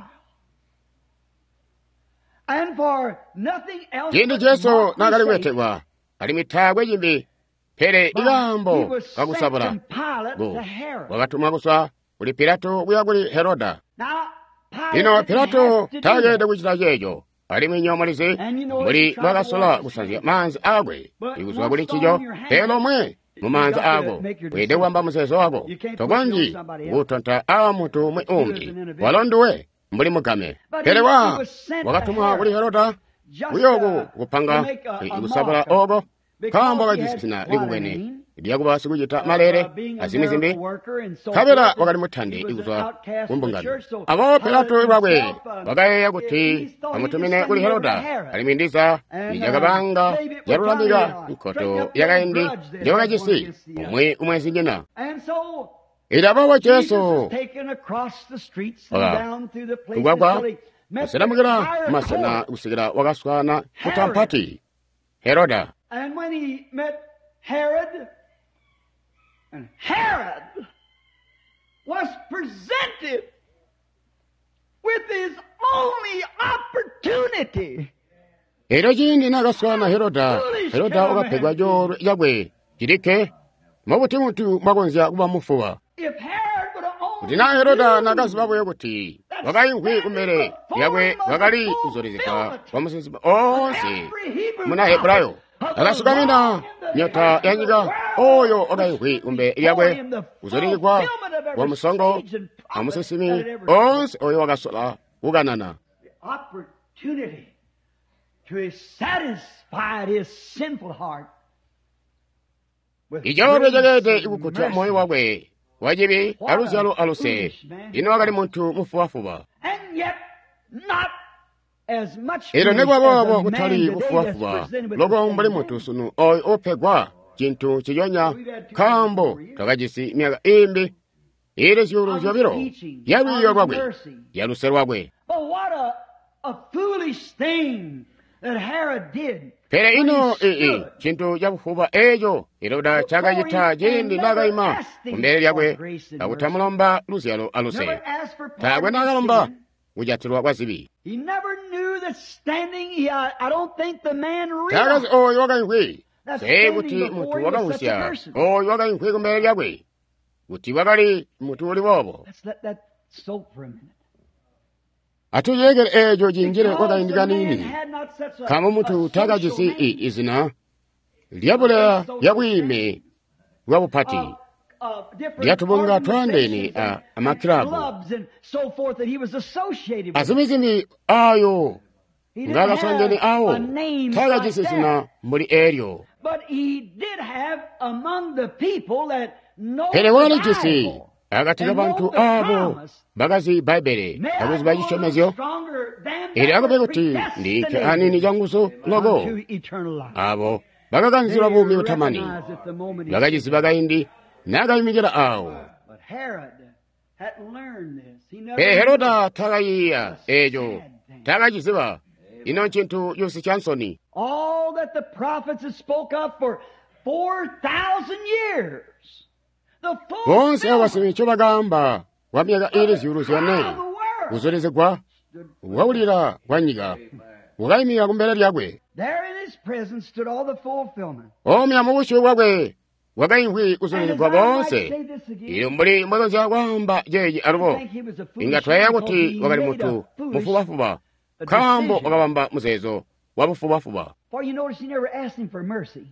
and for nothing else jini Yesu nagali wetegwa, alimitagwe jimbi, pere igambo kakusabura. Go, wakatumwa kuswa, uli Pilato uyaguli Heroda. Ino Pilato tagede kuchita jejo. Aliminyomalise, muri wakasola kusanzia manzi agwe. Ikuswa kuli chijo, pelo mwe, mumanzi ago. Wede wamba museso ago. Togonji, utonta awa mutu mwe umbi. Walonduwe, mbuli mukame. Pere wa, wakatumwa kuli Heroda. Uyogu kupanga, ikusabula ogo. Kamba kajisina likugwene. Idiyakuba sikujita malere, asimizimbi. Kabela wakali mutande ikuswa kumbungani. Abo Pilato ibagwe, wagaye yaguti, amutumine kuli Heroda. Alimindisa, nijagabanga, yarulamiga, nkoto, yagaindi, jawagajisi, umwe umwe sijina. Idabawa Yesu. Oga, kugwagwa, usiramugira, masana usigira wagaswana, kutampati. Heroda. And when he met Herod, and Herod was presented with his only opportunity. Erojini nagaswana Heroda, Heroda ogapegwa joro yagwe, jirike, mabuti mutu magonzia kuba mufuwa. If Herod would have only Dina Heroda nagasibabo yaguti, wagayi nkwi kumere, yagwe wagali uzorizika, wamusinsiba, onsi, muna Hebrayo. Agasukamina, nyota yanyiga, oyo ogayi umbe yagwe, uzorigwa, wamusongo, amusisimi, onsi, oyo wagasola, uganana. the opportunity to satisfy his sinful heart with Ijoro jagede ibukuta moyo wagwe, wajibi, alusi alu aluse, ino wagali muntu mufuwafuwa. and yet not as much Ero negwa as wabo a man kutali today that's ufuwafuwa, presented with logo the mbali same mutu sunu, oi opegwa, jintu chiyonya, kambo, tagajisi miaga imbi, ire siuru ziyobiro, yawi yogwagwe, yalusero wagwe. But what a, a foolish thing that Herod did. Pere ino ii, chintu jabufuba ejo, iroda chagajita jindi nagaima, umbele yagwe, tagutamulomba lusialo aluse. Never asked for Tagwe nagalomba, ujatirwa wazibi. He never knew that standing, he, I, I don't think the man Tagas realized o yoga inkwi, that se standing guti before mutu you waga was such a usia, person. o yoga inkwi kumbele yagwe, guti wagali mutu uli wobo. Let's let that soak for a minute. Atu yegel ejo jingire waga Because the man indiganini. had not such a, Kama mutu a tagajisi social i name. izina, liabula yagwime, wabupati. Uh, uh, different Lyatubunga twandeni organizations a and- amaklabu. and clubs and so forth that he was associated with. Azimizimi ayo, He didn't ngaga have songeni awo, a name tagajisi like sina that. muri eryo. But he did have among the people that know Pele the wale jisi, Bible agatiga and know bantu the abo, promise. bagazi baibere, May I aguzi go a bajishomezyo, little stronger than ili that agabe was guti, ndi ke anini predestinated janguso, logo, unto eternal life. abo, bagaganzira They bumi utamani, recognized at the moment he bagajisi bagaindi, naga imigira awo. But Herod had learned this. He never Pe knew Heroda tagayiya, the ejo, sad thing. tagajisiba, ino chintu yusi chansoni. All that the prophets had spoke of for four thousand years. The Bonse fulfillment abasimi cyo bagamba, wamyaga iri ziuru of zyone, the word. uzoreze kwa, wawulira, wanyiga, wagayimiga kumbele lyagwe. There in his presence stood all the fulfillment. Omya mubushu wagwe, wagayinkwi And uzoreze as kwa I might bonse. say this again, Iyo mbuli mwagonzi wagwamba jeji arubo. I think he was a foolish Ingatwa man yaguti because he wagali made mutu, a foolish mufubafuba. Kambo decision. wagabamba muzezo, wabufubafuba. For you notice he never asked him for mercy.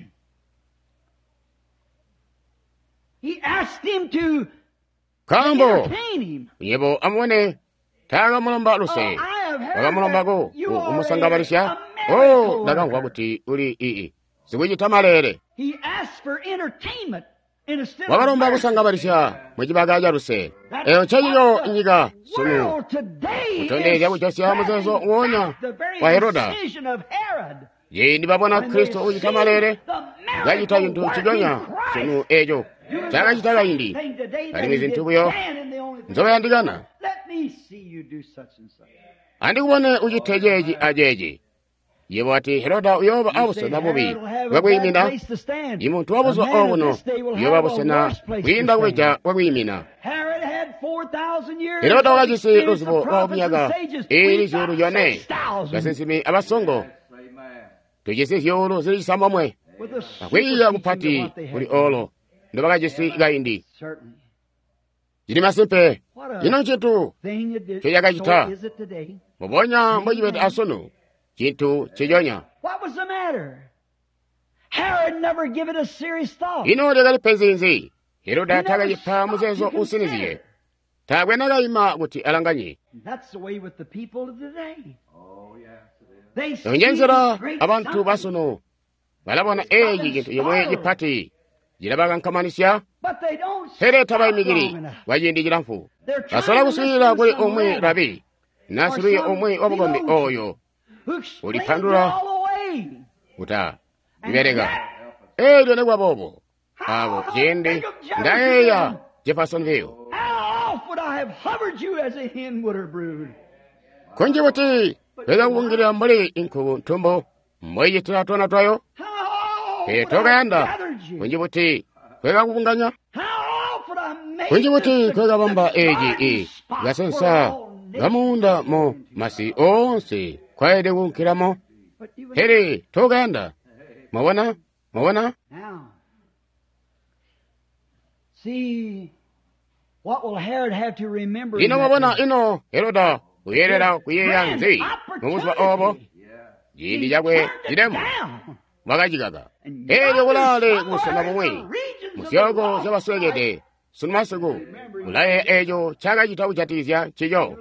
He asked him to Kambo, entertain him. yebo amwene, taga mulomba Oh, luse. I have heard Wagamulomba go, that you are umusanga a, barisha. a Oh, miracle daga worker. waguti uri ii. Siwiji tamalere. He asked for entertainment instead of Wagaromba mercy. kusanga barisha, mwijibaga jaruse. Eyo chajiyo inyiga, sunu. World today Utonde is jabu josi hamu zezo standing uonya, back the very wa Heroda. decision of Herod. Je, ni babona When they Kristo uji see tamalere. the Gajita miracle yuntu working chigonya, Christ. sunu ejo. chaka chitaka indi ali mwezi ntubuyo nzoyandikana andikuone uchitejeji ajeji yevo ati Heroda uyoba abusana bubi bwagwimina imuntu wabuzo obuno yoba abusana bwinda weja bwagwimina Heroda wakajisi luzibo wabumiyaga ili zuru yone gasensimi abasongo tujisi yoro ziri samamwe akwiya kupati uli olo ndo wakajisi gaindi jini masimpe ino chitu chiyagajita mubonya mbojibet asono Chintu chijonya. What was the matter? Herod never given a serious thought. Ino degali penzinzi. Heroda tagajipa muzenzo usiniziye. Tagwe nagaima guti alanganyi. That's the way with the people of today. Oh yes. They Njenzera abantu basono. Balabona eji gintu yomwe jipati. Jirabaga nkamanisya. But they don't. Here tabai migiri. Wajindi jiramfu. Asola kusira kuli omwe rabi. Nasuri omwe obugondi oyo. Ulipandura uta iberega ejo ne gwabobo abo jende ndaeya Jeffersonville konje wati bega wungire mbali inko tumbo moye tratona twayo e toga yanda konje wati bega wunganya konje wati koga bamba eji e gasensa gamunda mo masi onse kwaede wunkiramo heri toganda mawona mawona now see what will Herod have to remember ino mawona ino Heroda uyerera kuyeyanzi mubuzwa obo yindi jagwe jidemu magajigaga heri ulale kusana mumwe musyogo zabaswegede sunmasugu ulaye ejo chaga jitabu chatizya chijo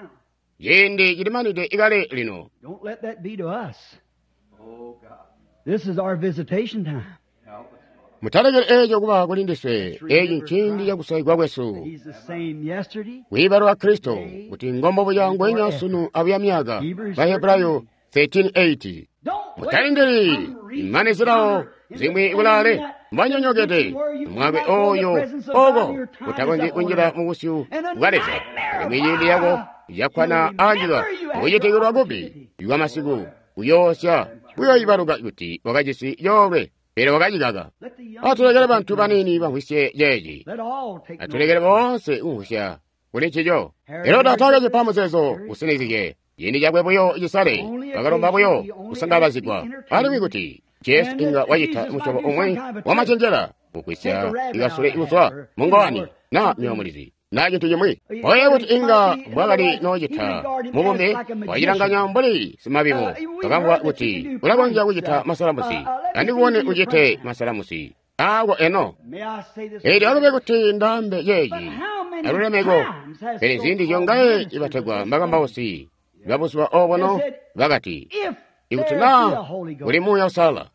Yindi jidimanide igale lino. Don't let that be to us. Oh God. This is our visitation time. Mutaragere ejo kuba kulindiswe eji nchindi ya kusayigwa kwesu. He's the same yesterday. Wibaru wa Kristo kuti ngombo bujangwe nyasunu abuyamyaga Baheburayo thirteen eighty. Mutarindiri imani zirao zimwe ulale mbanyonyogete mwabe oyo ogo utagonji unjira mugusyu ugareza imiyindi yago yakwana anjiga uyetegurwa gobi yuwa masigu uyosya uyo ibaruga yuti wakajisi yobe pero wakajigaga atulegere bantu banini bahwisye yeji atulegere bonse uhusya kulichijo Heroda atagaje pamuzezo usinizige yindi jagwe buyo ijisare bagaromba buyo usangabazigwa ari wiguti Jes inga wajita muchobo omwe wamachenjera ukwisya igasure iuswa mungwani na miomulizi naje tujemwe oye wuti inga bwagari nojita mubumbe wajiranganya mboli simabibo kagambwa wuti ulagonja wujita masalamusi andi wone ujite masalamusi ago eno eri agobe guti ndambe yeji aruremego eri zindi yongaye ibategwa mbagamba osi babuswa obono bagati ikutina uri muya sala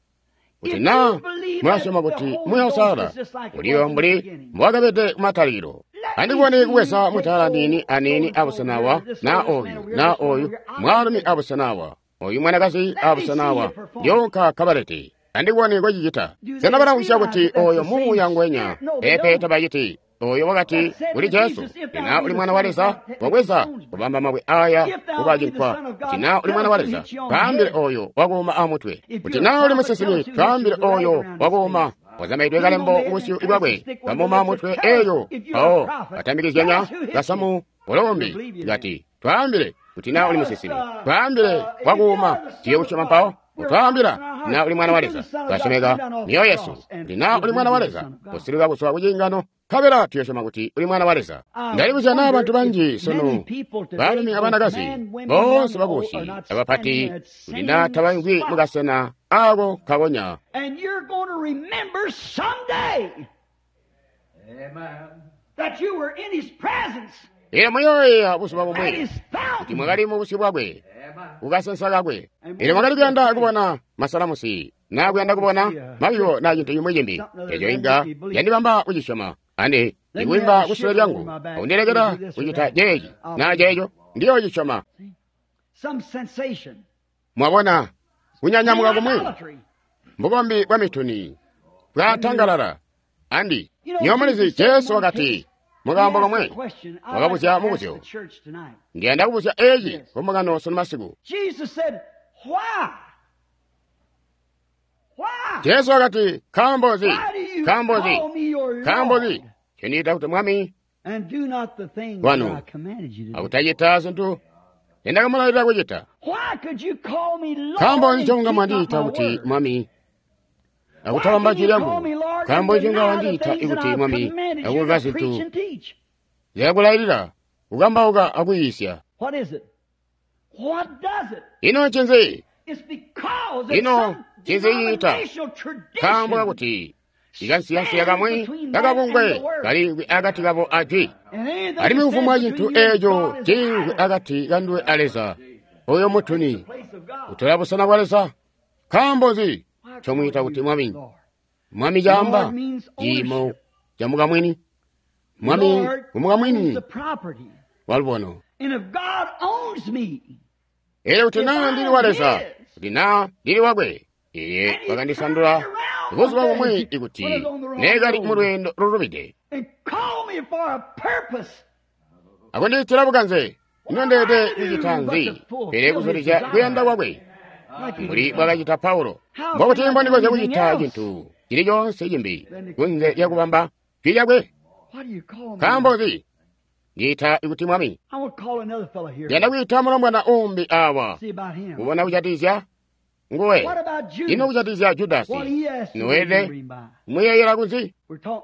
utina mwasoma buti muya sala uri mbuli mwagabede mataliro andi wone kuwesa mutala nini anini abusanawa na oyu na oyu mwalumi abusanawa oyu mwanagazi abusanawa yonka kabarete andi wone gojita senabara wisha buti oyo mumu yangwenya epe tabayiti oyo wakati uli Jesu ina uli mwana waleza waweza kubamba mawe aya kubajikwa tina uli mwana waleza kambire oyo wagoma amutwe tina uli musesini kambire oyo wagoma wazamaidwe galembo usyu ibagwe gamoma amutwe eyo ao atambikizenya gasamu olombi gati twambire tina uli musesini twambire wagoma tiye uchoma pao utwambira na uli mwana waleza gashemega niyo Yesu tina uli mwana waleza usiriga buswa bujingano kabera tuyashoma kuti uli mwana waleza ndalibuza n'abantu bangi sono balumi abanagazi bonse babushi abapati ulina tabangwi mugasena abo kabonya and you're going to remember someday amen that you were in his presence era moyo busuba bomwe kuti mwagali mu busi bwagwe ugasensa gagwe era mwagali ganda kubona masalamusi nagwenda kubona mabiyo najinto yumwejembi ejo inga yanibamba ujishoma ane igwimba kusura lyangu undelegera ujita jeji na jejo ndiyo ujishoma some sensation mwabona unyanya mwago mwe mbogombi kwa mituni bwatangalala andi nyomerezi Yesu wakati mugambo gomwe wakabucha mubutyo ngenda kubucha eji omugano sono masiku Yesu wakati kambozi kambozi kambozi chenita kuti mwami wanu akutayita zinthu endaga mulayira kuchita kambozi chonga mwandiyita kuti mwami akuthawa mbachiri yangu kambozi chonga wandiyita ikuti mwami akumva zinthu yakulayirira ukambauka akuyisya ino chenze ino chiziyita kambo kakuti ikansiyansiya kamwe kakabungwe kali akati kabo ajwi ali miufumu wa chinthu echo chingwe akati kanduwe alesa oyo muthuni utolapusana kwalesa kambozi chomwita kuti mwami mwami jamba jimo jamukamwini mwami umukamwini walipono ele kuti na ndili walesa kuti na ndili wakwe iye wakandisandula ikuzi wakomwe ikuti nekali mulwendo lulupite akundiyitsirapo kanze ino ndete ichithanzi pere kuzoticha kuyenda kwakwe muli bwakachita Paulo mbokuti mboniko chakuchitha chinthu chilichonse chimbi kunze yakupamba chiyakwe kambozi nditha ikuti mwami yenda kuyitha mulambwana umbi awa kubona kuchatizya nguwe ino kuchatizya Judasi niwede mwiyayira kunzi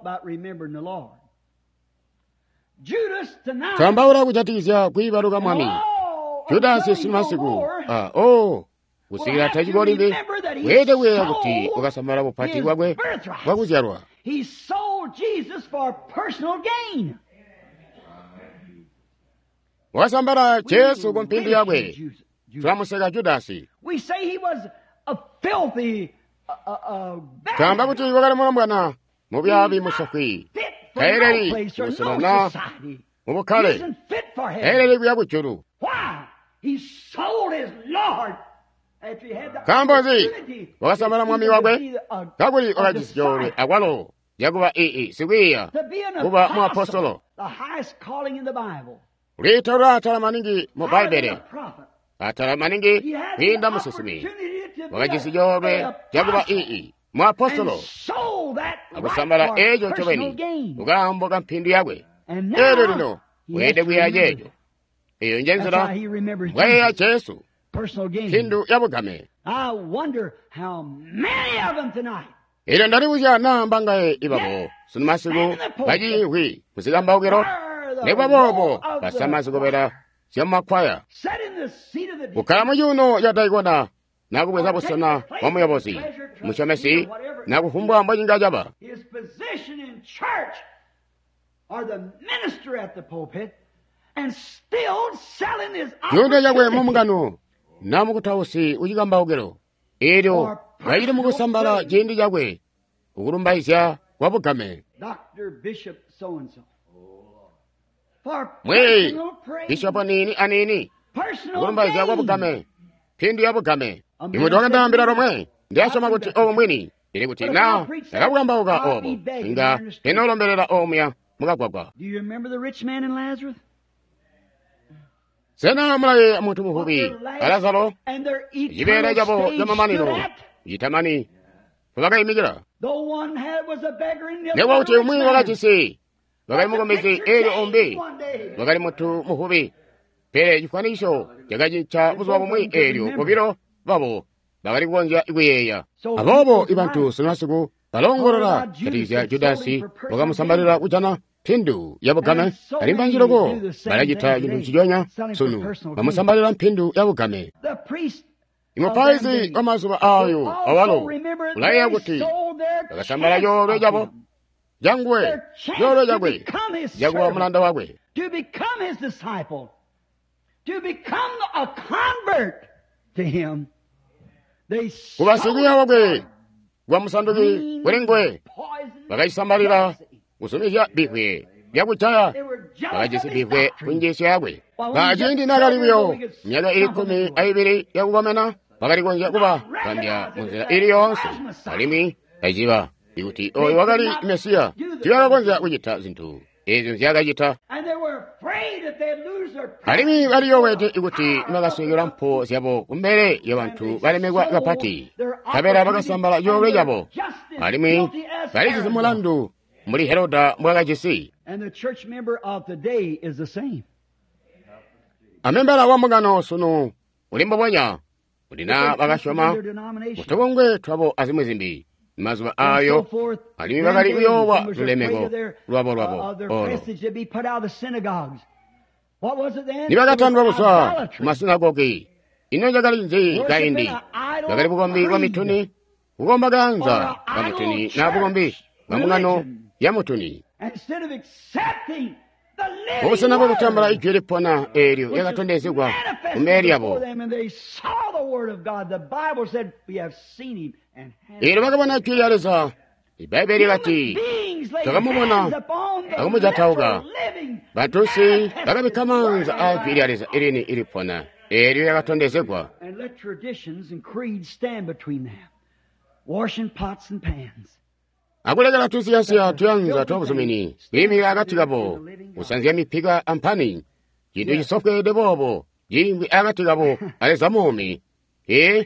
kambawula kuchatizya kuyibaluka mwami Judasi simasiku ah oh kusikira tachikolimbi wede weya kuti ukasambala buphati bwakwe bwakuzyalwa wakasambala Yesu kumphindu yakwe twamuseka Judasi kamba kuti wakali mulambwana mubyabi musafwi kaireri musulana mubukhale kaireri kuyakuchulu kambozi wakasambala mwami wakwe kakuli wakachisijole akwalo yakuba ii sikwiya kuba muapostolo ulithaula atala maningi mu Baibele atala maningi kwinda musisimi wakachisijole yakuba ii muapostolo akusambala ejo chobeni ukambo kamphindu yakwe ero lino wede kuyajejo iyo njenzera mweya Yesu Hindu yabugame. I wonder how many of them tonight. Ile ndani buja na mbangae ibabo. Sunmasigo baji wi musigamba ogero. Nebo bobo basamasigo bera. Chama kwaya. Ukalamu yuno yataigona. Nakubeza busana wamuyabosi. Mushamesi nakufumbwa ambaji ngajaba. His position in church or the minister at the pulpit and still selling his Yuno yagwe mumugano. Namukutawusi ujigamba ogero eryo bayire mukusambala jendi jagwe ukurumbaisya wabugame Doctor Bishop so and so for mwe Bishop anini anini ukurumbaisya wabugame pindi yabugame imudonga ndambira romwe ndiasoma kuti owo mwini iri kuti na akabugamba oga obo inga enolomberera omya mukagwagwa. Do you remember the rich man in Lazarus? Sena mulaye muntu muhubi Lazaro jibera jabo jamamanino yitamani fulaka imigira newa uti umwi wakachisi wakali mugomezi eri ombi wakali mutu muhubi pere jifwanisho jagaji cha buzu wabo mwi eri wabiro babo bakali kuonja iguyeya abobo ibantu sunasiku balongorora katizya Judasi wakamusambalira kujana Pindu yabugame alimbanjiroko balajita jintu chijonya sunu bamusambalira mpindu yabugame imopaizi amazuba ayo awalo ulaya kuti bakasambala yoro jabo jangwe yoro jagwe jagwa mulanda wakwe to become his disciple to become a convert to him they kubasikia wakwe wa musanduki werengwe bakaisambalira usumisha bikwe yakuchaya bakajisi bikwe kunjisi yakwe bajindi nakalibyo myaka ikumi aibiri yakugomena bakalikonja kuba kandya munzira ili yonse alimi ajiba ikuti oyo wakali Mesiya tiyalakonza kuchita zinthu izo ziyakachita alimi aliyowete ikuti makaswekera mpho zyapo kumbere ya wanthu balemekwa kapati kapera pakasambala yowe yapo alimi balichize mulandu muli Heroda mwakachisi amembala wa mungano suno ulimbo bwanya ulina bakashoma utokongwe twabo azimwe zimbi mazuba ayo alimi bakali kuyowa lulemeko lwabo lwabo olo nibakatandwa buswa kumasinagogi ino jagali nzi gaindi bakali bukombi wa mituni kukomba ganza wa mituni na bukombi wa mungano ya mutuni obusanabo butambala ijjo lipona eryo yakatondezebwa kumeri yabo ero bakabona ijjo lyaleza ibayibuli bati takamubona akumujatawuga batusi bakabikamanza ijjo lyaleza irini ilipona eryo yakatondezebwa akulekera tusiyasiya tuyanza twabusumini bimira agati gabo usanzya mipiga ampani jindu jisofwede bobo jimbi agati gabo aleza mumi eh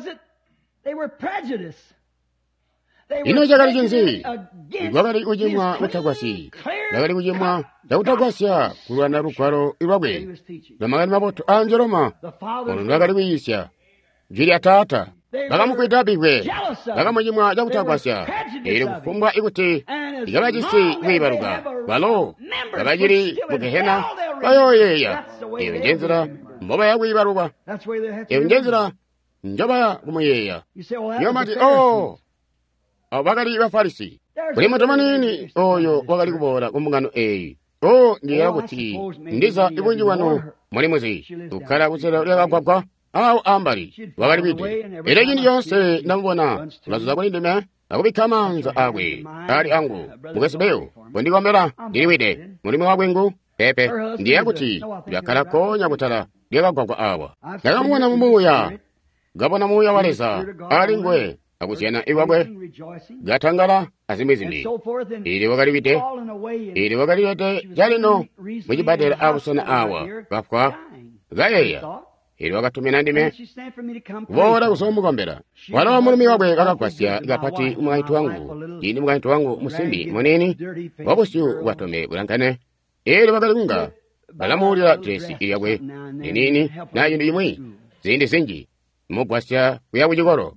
ino jagali jinsi igwagari ujimwa utagwasi jagali ujimwa da utagwasya kulwana rukwaro irwagwe namagani maboto anjeroma ono jagali wijisya jiri atata bakamukwita bigwe bakamujimwa jakutagwasya eri kukumbwa ikuti igabajisi wibaruga balo babajiri mugehena bayoyeya iyo njenzira mboba ya wibaruga iyo njenzira njoba kumuyeya yomati oh abo bakali bafarisi kuli mutomo nini oyo wakali kubora kumungano eyi o ngira kuti ndiza ibunji wano muli muzi ukala kusera ulyakagwagwa awu ambali wakali bide era jini yonse namubona ulazuza kuli ndime akubikamanza agwe ali angu mugesibeyo bwendikomera ndiliwide mulimi wagwengu pepe ndiye kuti lyakala konya kutala lyakagwagwa awa yakamubona mumuya gabona muya waleza ali ngwe akusiyana iwagwe gatangala azimizimbi ili wakali bide ili wakali bide jalino mujibadela abusana awa gafwa gayeya ili wakatumina ndime wora kusomugombera wala wa mulumi wabwe kakakwasya igapati umwaitu wangu jini mwaitu wangu musimbi munini wabusiu watome bulankane ili wakalinga balamulira tresi iyagwe ninini na jindu yimwi zindi sinji mugwasya kuyabu jigoro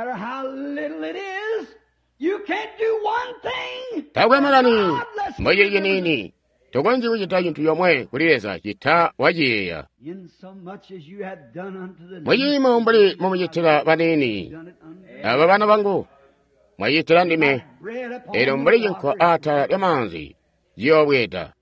tagwe magani mbaje jinini togonji wujita jintu yomwe kulileza jita wajiyeya mwajima umbali mumujitira banini aba bana bangu mwajitira ndime ero mbali jinkwa ata yamanzi jiyobweta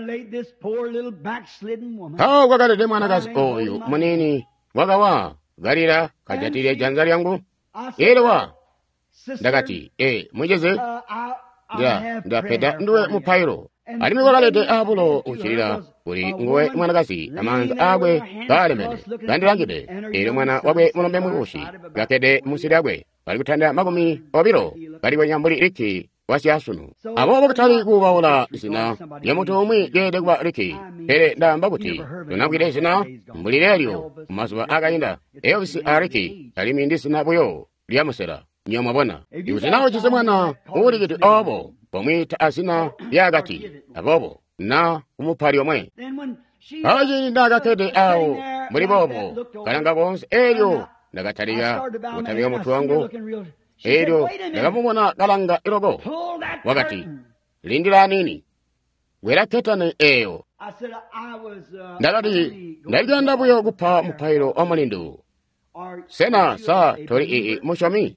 hao wakalete mwanakazi oyu munini wakawa galira kajatire janzari yangu erewa ndakati e mujeze nda ndapeda nduwe mupairo alimi wakalete abulo uchirira uri nguwe mwanakazi amanza agwe galemene gandirangide ere mwana wabwe mulombe mwibushi gakede musiri agwe bali kutanda magumi obiro bali wenyambuli iki wasiasunu abo bakatali kubawula isina yamuto umwi gede kwa riki ere ndamba kuti tunabwire isina mbulireryo mazuba agayinda eyobisi ariki alimi ndisina buyo lyamusera nyoma bona yuzinawo chise mwana uri giti obo pomwita asina yagati abobo na umupari omwe aji ndagakede awo muri bobo kalanga bonse eryo ndagataliga utabiyo mutu wangu eryo ndagamubona kalanga irogo wakati lindira nini wera ketane eyo ndagati ndaganda buyo gupa mupairo omulindu sena sa tori ii mushomi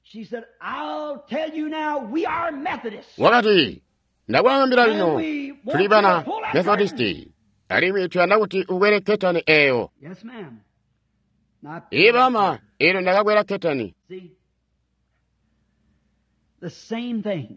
wakati ndagwambira lino tulibana methodisti alimi tuyanda kuti uwere ketani eyo ibama ero ndagagwera ketani the same thing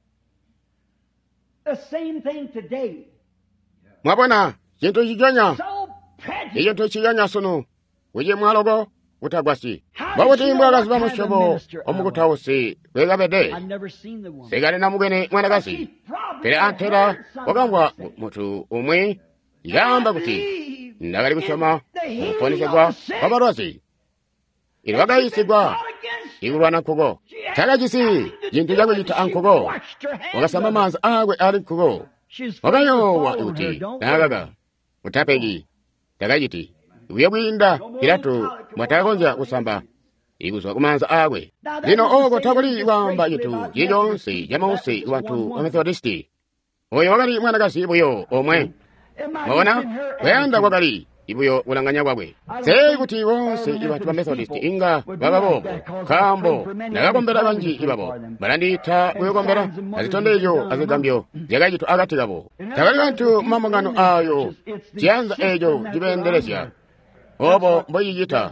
the same thing today mwabona jinto chijonya iyo to chijonya sono uje mwalogo utagwasi bawote imbwaga ba mushobo omukutawusi wegabede segale namugene mwanagasi pere antera wakambwa mutu umwe yamba kuti ndakali kusoma kuponekedwa kwa balwazi ili wakayisigwa ikulwa na nkhuko takachisi chinthu chakwe chitha ankhuko wakasamba manza akwe ali nkhuko wakayowa ikuti nakaka utapeki takachiti ikuye bwinda Pilato mwatakakonza kusamba ikuswa kumanza akwe lino oko takuli iwamba chinthu chilichonse chamausi wanthu amethodisti oyo wakali mwanakasi ibuyo omwe mwaona kuyanda kwakali ibuyo ulanganya kwakwe sei kuti wonse iwanthu amethodisti inga vavapopo khambo nakakombera banji ipapo balanditha kuyokombera azitondejo azigambyo jakachithu akathikapo takali kanthu mamangano ayo chiyanza ejo chipenderesya opo mboyichitha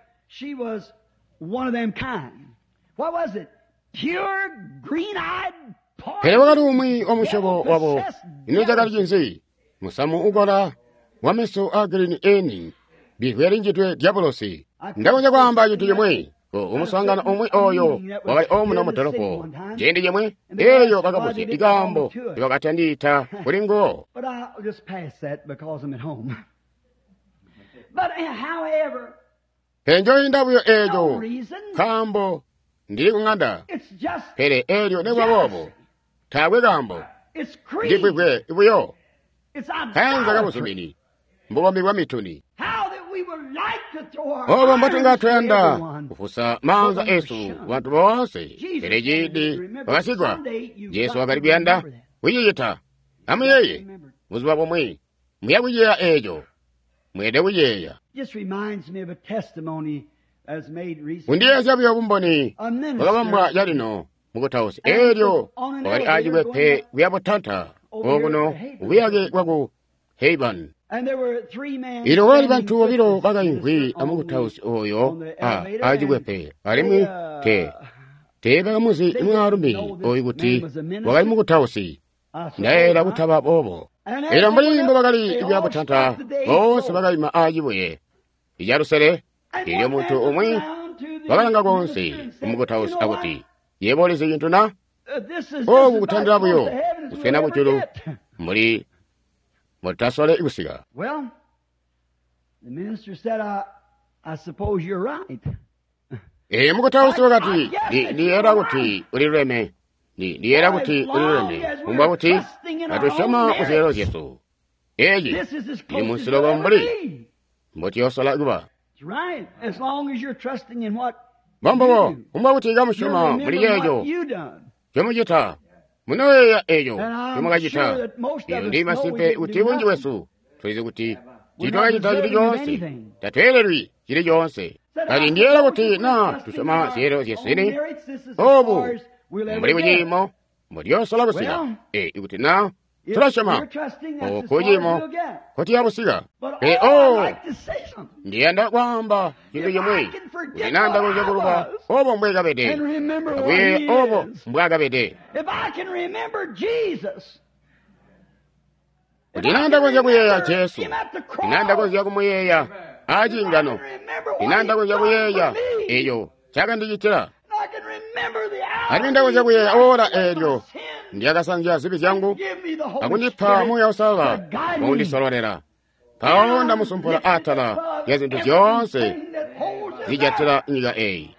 pere wakati umwi omushobo wapo ino jakali chinsi musamu ukola wameso a green eni bikweri njitwe diabolosi ndakonja kwamba chinthu chomwe ko umusangana omwe oyo wakali omu nomutolopo jendi chomwe eyo pakapusi ikambo iwakathanditha kulingo penjo indabuyo ejo kambo ndili kung'anda pere elyo nekwapopo thakwe kambo ndikwikwe ibuyo kayanza kamusumini mbuwambibwa mituni obo mbatungatwenda kufusa manza esu wanthu bonse pere jidi wakasigwa Yesu wakalibyanda wiyiyitha amuyeye muziwa pomwe muyawiyeya ejo mwede wiyeya undiyesa byo bumboni wakabambwa yalino mukutausi elyo wakali ajiwepe wiyapotantha oguno ubuyage waku Haven ilo wali bantu wabilo bagayingwi amukutausi oyo a ajiwepe alimwi te te bagamuzi imwarumi oyo kuti wakali mukutausi ndaela kutaba bobo ilo mbalimbo bagali ibyapotantha bose bagayima ajibuye ijarusele ilyo muntu umwe bagalanga gonse umukutausi akuti yeboleze yintu na obu kutandira buyo usena buchulu muri mutasole ikusiga. Well, the minister said, I, I suppose you're right. Eh, mukutausi wakati ni ni era kuti ulireme ni ni era kuti ulireme umba kuti atushama usero Yesu eji ni musiloga mbuli mboti osala kuba. That's right. As long as you're trusting in what Mambo umba kuti gamushuma muri yejo jomujita munoya ejo jomagajita ndi masipe utibunji wesu tuize kuti chitoa chitachiri jonse tatwelerwi chiri jonse kali ndiera kuti na tushoma siero yesini obu muri bujimo muri osola busiga e ikuti na turashama okujimo kuti yabusiga e o ndienda kwamba chintu chomwe ndinanda kuja kuruba obo mbwegabede akwiye obo mbwagabede ndinanda kuja kuyeya Yesu ndinanda kuja kumuyeya ajingano ndinanda kuja kuyeya eyo chaka ndichitira alinda kuja kuyeya ora elyo ndiyakasanja zibi zangu akundipha moyo osala mundisololera paonda musumpula atala ya zinthu zonse zijatira nyika eyi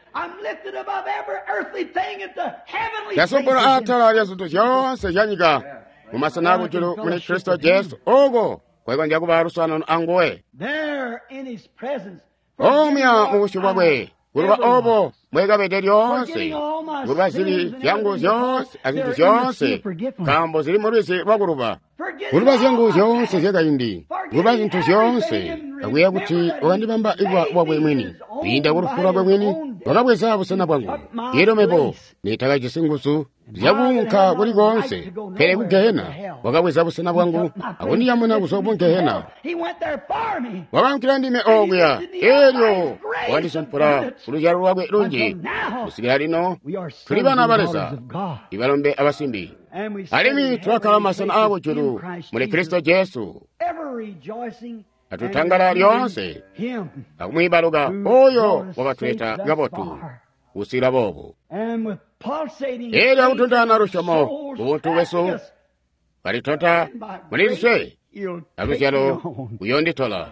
yasumpula atala ya zinthu zonse ya nyika mumasanaku chulu muni Kristo Yesu ogo kweko ndiyakubarusana angowe omya mubushubwa bwe kuruba obo mwegabede lyonse kuruba zili zyangu zyonse azinthu zonse kambo zili mulwisi lwakuruba kuruba zyangu zonse zyakayindi kuruba zinthu zonse akwiya kuti ukandibamba ibwa bwabwe mwini inda kurufura bwe mwini wakabweza busana bwangu iromepo nitaka chisingusu zyakunka kuli konse pere kugehena wakabweza busana bwangu akundiyamuna kusopo nkehena wakankira ndime ogya elyo wakandisumpula kulujalo lwabwe lunji kusikira lino tuli bana baleza ibalombe abasimbi alimi twakala masana abo chulu muli Kristo Yesu atutangala lyonse akumwibaluga oyo wakatweta gabotu usira bobo eli akutundana rushomo ubuntu wesu balitota muliriswe alusyalo kuyonditola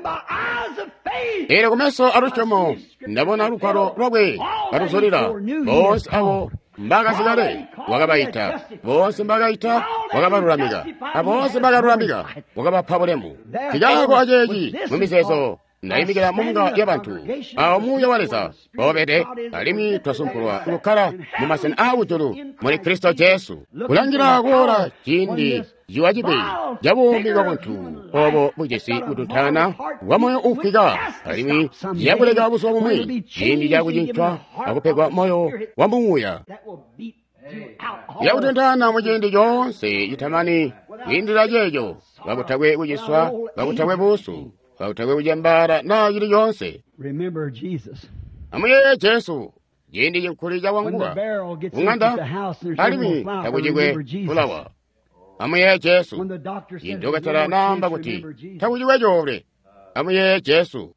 era kumeso alusyomo ndabona alukwalo lwabwe alusolera bonse abo mbagasigale wakabayita bonse mbagayita wakabalulamiga abonse mbagalulamika wakabaphabulemu kijako ajeji mumiseso ndayimikira munga y'abantu awo muya walesa obede alimi twasumkulwa lukhala mu masena awujulu muri kristo jesu kulangira kuola chindi jiwajibe jabombi bwabuntu obo bujesi butuntana wamoyo ufiga alimi yakulega buso bumwi chindi jakujinchwa akupegwa moyo wamuya yakutuntana mujindi jonse yitamani indira jejo bakutagwe bujiswa bakutagwe busu bakutagwe bujambara na yiri yonse amuye jesu jindi jinkulija wanguwa unganda alimi takujigwe kulawa amuye jesu jindogatala namba kuti takujigwe jovle amuye jesu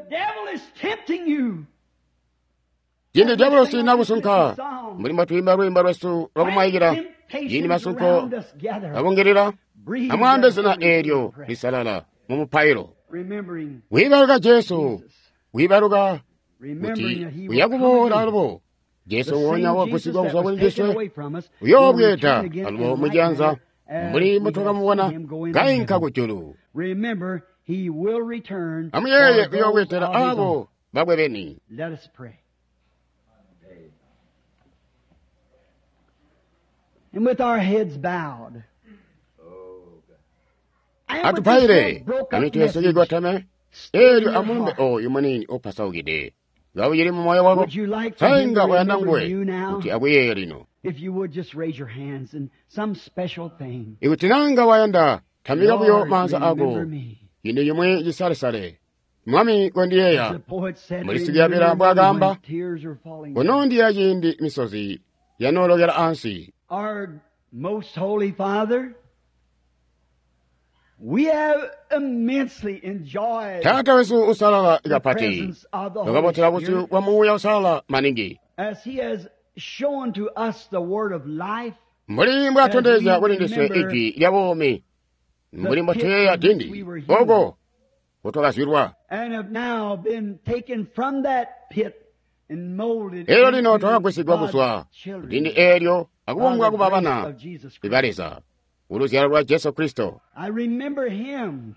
jindi devilo sina busunka muri matwimba rwimba rwesu rwakumayigira jindi masunko abungerera amwambe zina eryo lisalala mumupayiro wibaruka jesu wibaruka kuti uyakubola alubo jesu wonya wakusigwa kusabulidiswe uyobweta alubo mujanza muri mutoka muwana gainka kuchulu amuyeye uyobwetera abo bagwebeni. And with our heads bowed, atupayire anituyesogegwa tame eryo amumbe oyo manini opasawugide gawo yiri mu moyo wabo sainga wayandangwe kuti agweye lino ikutinanga wayanda tamiga buyo manza ago ine yimwe gisaresare mwami gondiyeya mulisigyabira bwagamba onondi yagindi misozi yanologera ansi. Our most holy Father, we have immensely enjoyed Tata wesu usalala igapati nogabotera busu wa muya usalala maningi as he has shown to us the word of life. Muri mwatondeza kulindiswe iki yabomi muri mwateya dindi ogo utokasirwa and have now been taken from that pit and molded ero lino twakwesigwa buswa dindi eryo akubombwa kubabana ibaleza uruzyaro rwa Yesu Kristo. I remember him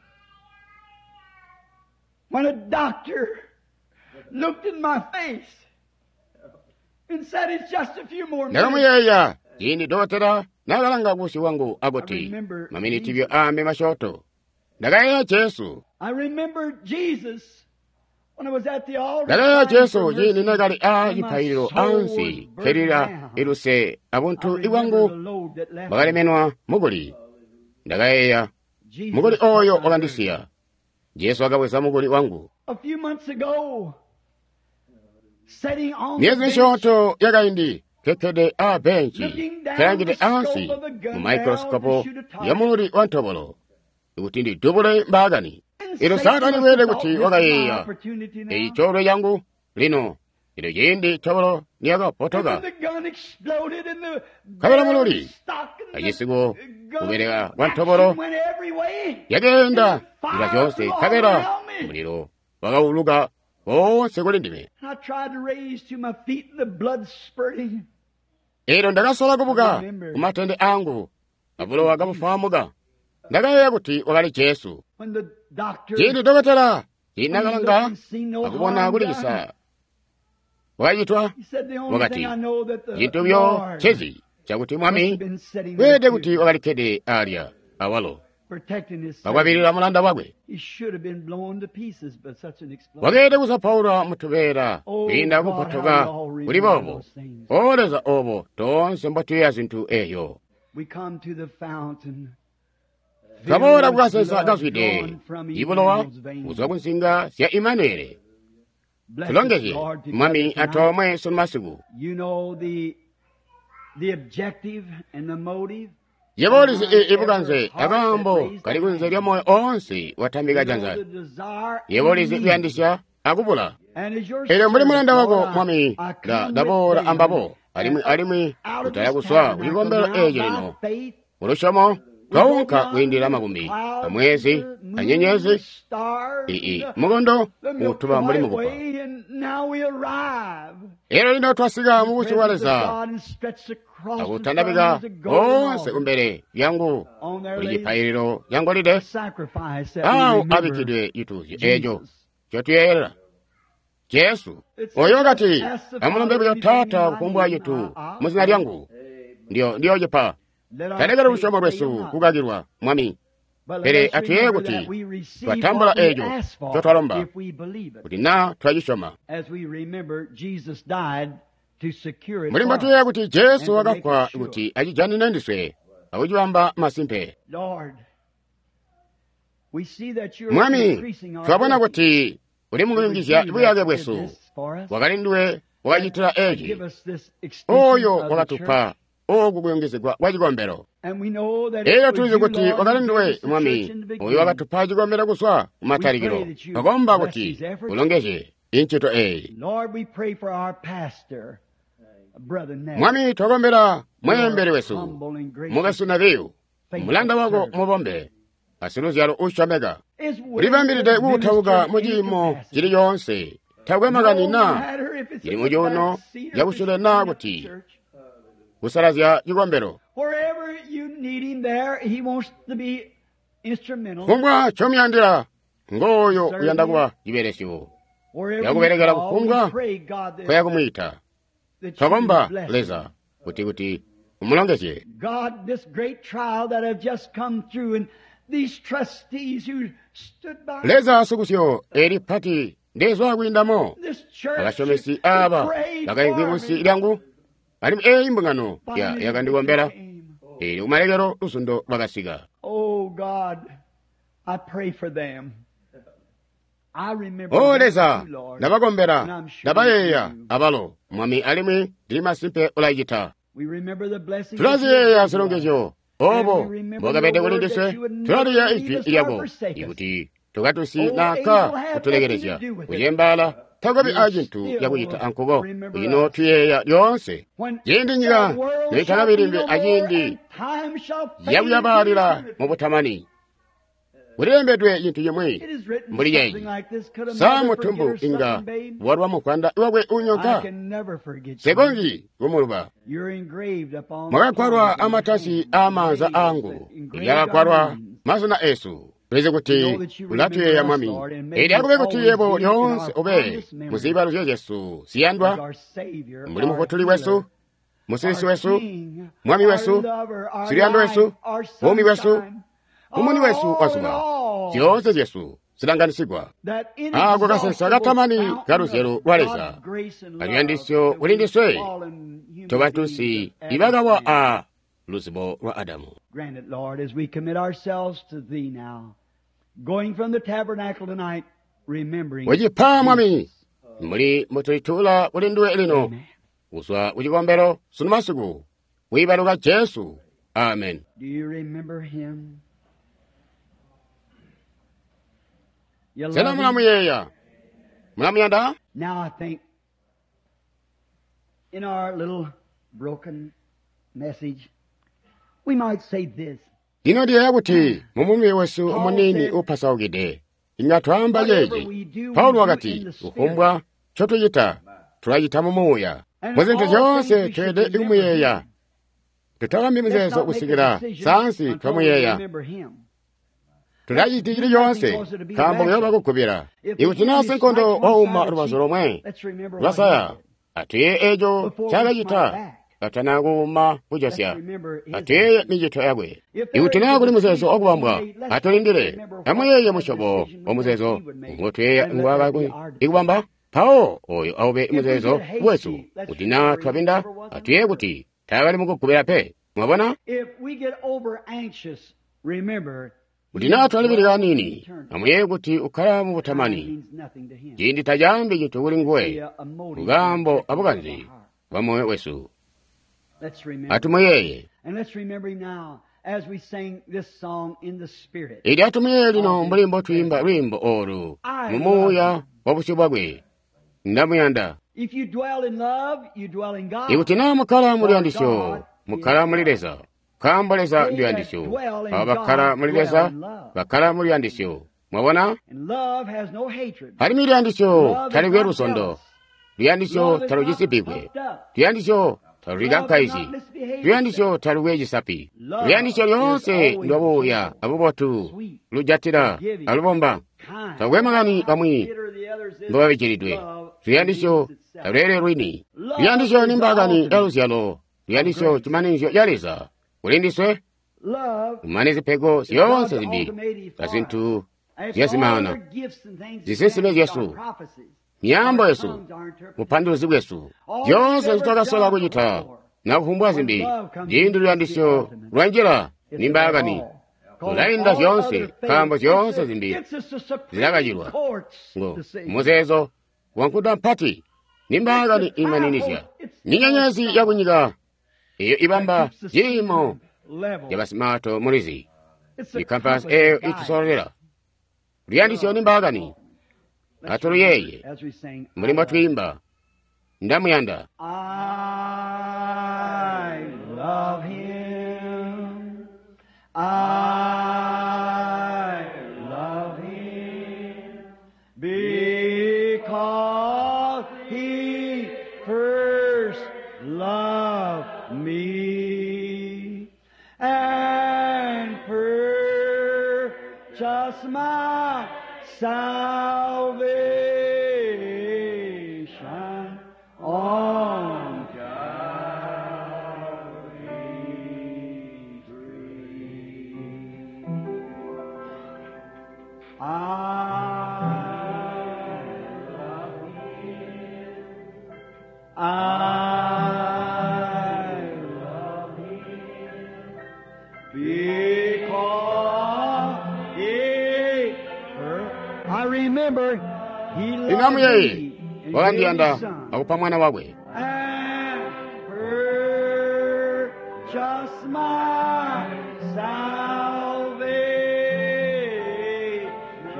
when a doctor looked in my face and said it's just a few more minutes. Naramuyeya yindi dotera nagalanga gusi wangu agoti maminiti byo ambe mashoto ndagaya Yesu. I remember Jesus when I was at the altar. Ndagaya Yesu yindi nagali a ipayiro ansi kerira iruse abuntu iwangu bagale menwa mugoli ndagaya mugoli oyo ogandisia Yesu agabwesa mugoli wangu. A few months ago, sitting on the bench, shoto yagaindi kekede a benchi kerangide ansi mu microscope yamuri wantobolo utindi dubule mbagani ilo satani wele kuti wagayeya e choro yangu lino ilo yindi choro niyaga potoga kabela muluri ayisigo uberega wantobolo yagenda ila jose kabela muliro wagauluga o segolindime. I tried to raise to my feet, the blood spurting. Ero ndagasola kubuga kumatende angu abulo wagamufamuga ndagaya kuti wagali Yesu. When the doctor jindi dogatera inagalanga akubona kuligisa wayitwa wakati jintu byo chezi chakuti mwami wede kuti wagali kede alia awalo bagwabirira mulanda wagwe wagede kusa Paulo mutubera binda kupotoga kuli bobo oleza obo tonse mbatuya zintu eyo kabora bwasesa gazwide ibulowa uzobunsinga sya Imanere tulongeze mwami atomwe sunmasigu yebolizi ibuganze agambo kaligunze lyamoyo onsi watamiga janza yebolizi byandisha akubula ero muri mulanda wako mwami da dabora ambabo alimwi alimwi utaya kuswa uligombero ejo lino ulushomo twawunka windira magumi amwezi anyenyezi ii mugondo utuba muri mugupa ero lino twasiga mu busi waleza akutandabiga onse kumbere yangu buli gipayiriro yangolide awo abikidwe yituye ejo kyotuyera Yesu oyo ngati amulombe bya tata kumbwa yetu muzina lyangu ndio ndio jepa talekera lushomo lwesu kugagirwa mwami pere atuye kuti twatambula ejo kyotwalomba kuti na twagishoma mulimba tuye kuti Yesu agakwa kuti ajijani nendiswe awujibamba masimpe mwami twabona kuti uli mukuyungizya buyage bwesu wakalindwe wakajitira eji oyo wakatupa okukuyungizigwa wachigombero era tulize kuti wakalindwe mwami oyo wakatupa chigombero kuswa kumatarikiro akomba kuti ulongeje inchito eyi mwami twagombera mwembere wesu mugasuna biyu mulanda wako mubombe asiluzyalo ushomega ulibambiride kuthawuka mujimo jili yonse thawuke makanina jili mujono yakusulena kuti kusalazya chigombero kumbwa chomuyandira ngoyo uyandakuwa chiberesiwo yakuberekera kukumbwa kwayakumwita twakomba leza kuti kuti umulongeje leza sukusyo eri pati ndezo akwindamo abashomesi aba bakayikwimusi lyangu ali eimbungano ya yakandigombera eri umalekero lusundo bakasiga o leza nabagombera nabayeya abalo mwami alimwi ndili masimpe ulayijita tulaziyeya silongejo obo mbogabede kulindise tulaliya ifi ilyako ikuti tukatusi naka kutulegeresya kuyembala tagobi ajintu yakuyita ankugo ino tuyeya yonse jindinyika noitakabirimbe ajindi yakuyabalira mu butamani bulembedwe yintu yemwe mbuli yeyi samutumbu inga walwa mukwanda iwagwe unyonka segongi gumuluba mwakakwarwa amatasi amanza angu ibyakakwarwa mazina esu tweze kuti ulatuyeya mwami eri akube kuti yebo lyonse obe muzibalo lya Yesu siyandwa mbuli mufotuli wesu musisi wesu mwami wesu siriyando wesu bomi wesu umuni wesu wasuma kyonse Yesu silanganisigwa ako kasensa katamani karuzero waleza kaliyandisyo ulindiswe tobatusi ibagawa a luzibo lwa Adamu. Granted, Lord, as we commit ourselves to Thee now, going from the tabernacle tonight, remembering wajipa mwami muri mutulitula ulindwe elino uswa ujigombero sunumasigu wibaluga Yesu. Amen. Do you remember Him? Sena munamuyeya munamuyanda. Now I think in our little broken message we might say this. Dino diye yakuti mumumi wesu omunini upasawugide ingatwamba yeji Paulo wakati ukumbwa chotuyita turayita mumuya muzintu zonse twede ikumuyeya tutakambi muzezo usigira sansi twamuyeya turayitijiri yonse kambo yoba kukubira iutinase nkondo ouma rubazo romwe lwasaya atuye ejo chagajita atanaguma bujosya atuye mijito yagwe iutina kuli muzezo okubambwa atolindire amuyeye mushobo omuzezo ngotuye ngwagagwe ikubamba pao oyo aube muzezo wesu utina twabinda atuye kuti tagali mukukubira pe mwabona utina twalibirira nini amuye kuti ukala mu butamani jindi tajambi jitu uli ngwe rugambo abuganzi bamuwe wesu atumuyeye ili atumuyeye lino mbulimbo tuyimba lwimbo oru mumuya wabusibwa gwe ndamuyanda ikutina mukala muliandisyo mukala mulireza kamboleza ndi yandisyo abo bakhala mulilesa bakhala muli yandisyo mwabona pali yandisyo taligwe lusondo luyandisyo talugisipigwe luyandisyo taluliga nkaizi luyandisyo taluwe gisapi luyandisyo lyonse ndwabuya abubotu lujatira alubomba taluwe magani bamwi mbababikiridwe luyandisyo talwere lwini luyandisyo nimbagani elusyalo luyandisyo kimaninzyo yaleza ulindiswe umanizi pego ziyonse zimbi kazintu ziyazimana zisisime yesu miyambo yesu mupanduzi bwesu byonse zitokasola kugita nakuhumbwa zimbi jindu luyandisyo lwanjira nimbagani ulayinda vyonse kambo vyonse zimbi zilagajirwa ngo muzezo wankuda mpati nimbagani imaninizya ninyenyezi yakunyiga iyo ibamba jimo yabasimato mulizi ikampasi eyo itusolera luyandisyo nimbagani atulu yeye mulimo twimba ndamuyanda I love him. I love him because he first loved me and purchased my salvation on Calvary's tree. I love him. I love him because he I remember he loved inamu yeye me and wandiyanda gave his son akupa mwana wabwe and purchased my salvation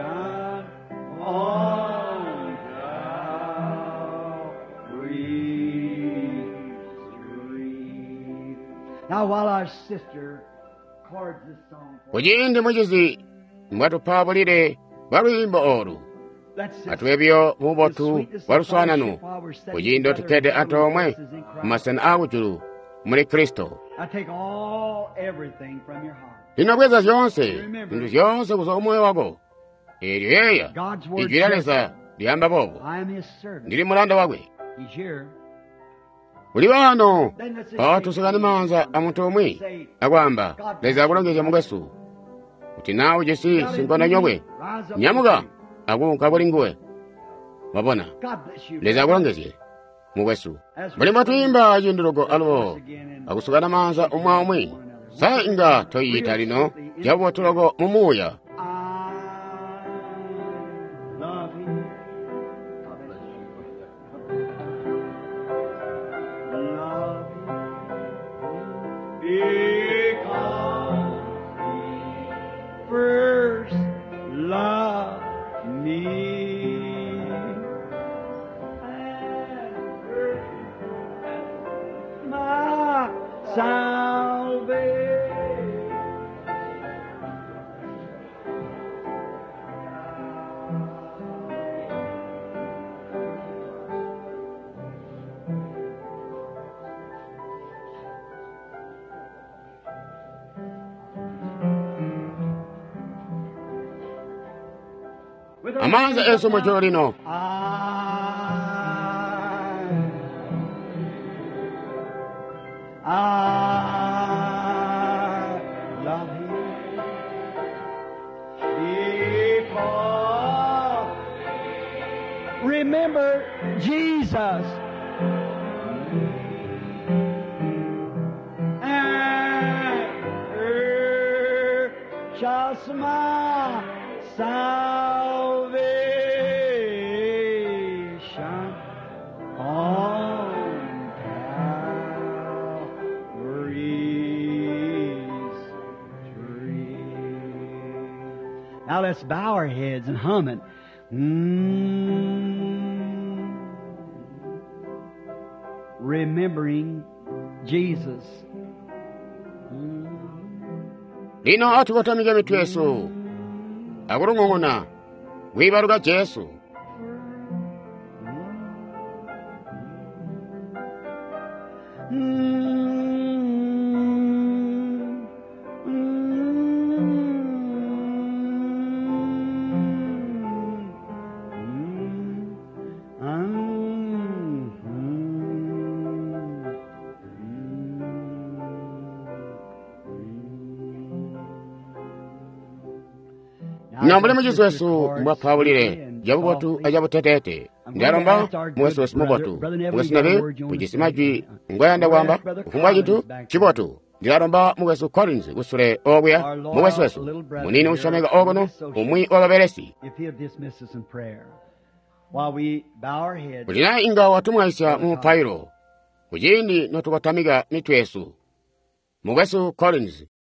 on Calvary's tree. Now while our sister chords this song for kujindi mujizi mwatupabulire baluyimbo olu atwebyo mubotu waluswananu kujindo tukede atomwe masana awujulu muli kristo linobweza vyonse vindu vyonse kusoka omwoyo wago eryo yeya ijwilaleza liyamba bobo ndili mulanda wagwe uli wano awatusukani manza amuntu omwi agwamba leza akulongeja mugwesu kuti nawe jesi sinkona nyogwe nyamuga agunka bulinguwe wabona leza akulongeje mugwesu buli matwimba jindulogo alwo akusukana manza omwa omwi sa inga toyita lino jabo tulogo mumuya amanza eso mocholo lino I love him because remember Jesus and purchase my salvation on Calvary's tree. Now let's bow our heads and hum it. Mm. Remembering Jesus. Mm. lino atukotamike mitwe yesu akulung'ung'una wibaluka Jesu. Nambule mujizu wesu mwapawulire jabubotu ajabutetete ndialomba mwesu wesu mubotu mwesu nabi mujisimajwi ngoyanda wamba ufumwajitu chibotu ndialomba mwesu Collins gusule ogwya mwesu wesu munini ushomega ogono umwi wababelesi kujina inga watumwaisya mupayiro kujindi notukotamiga mitwesu mwesu Collins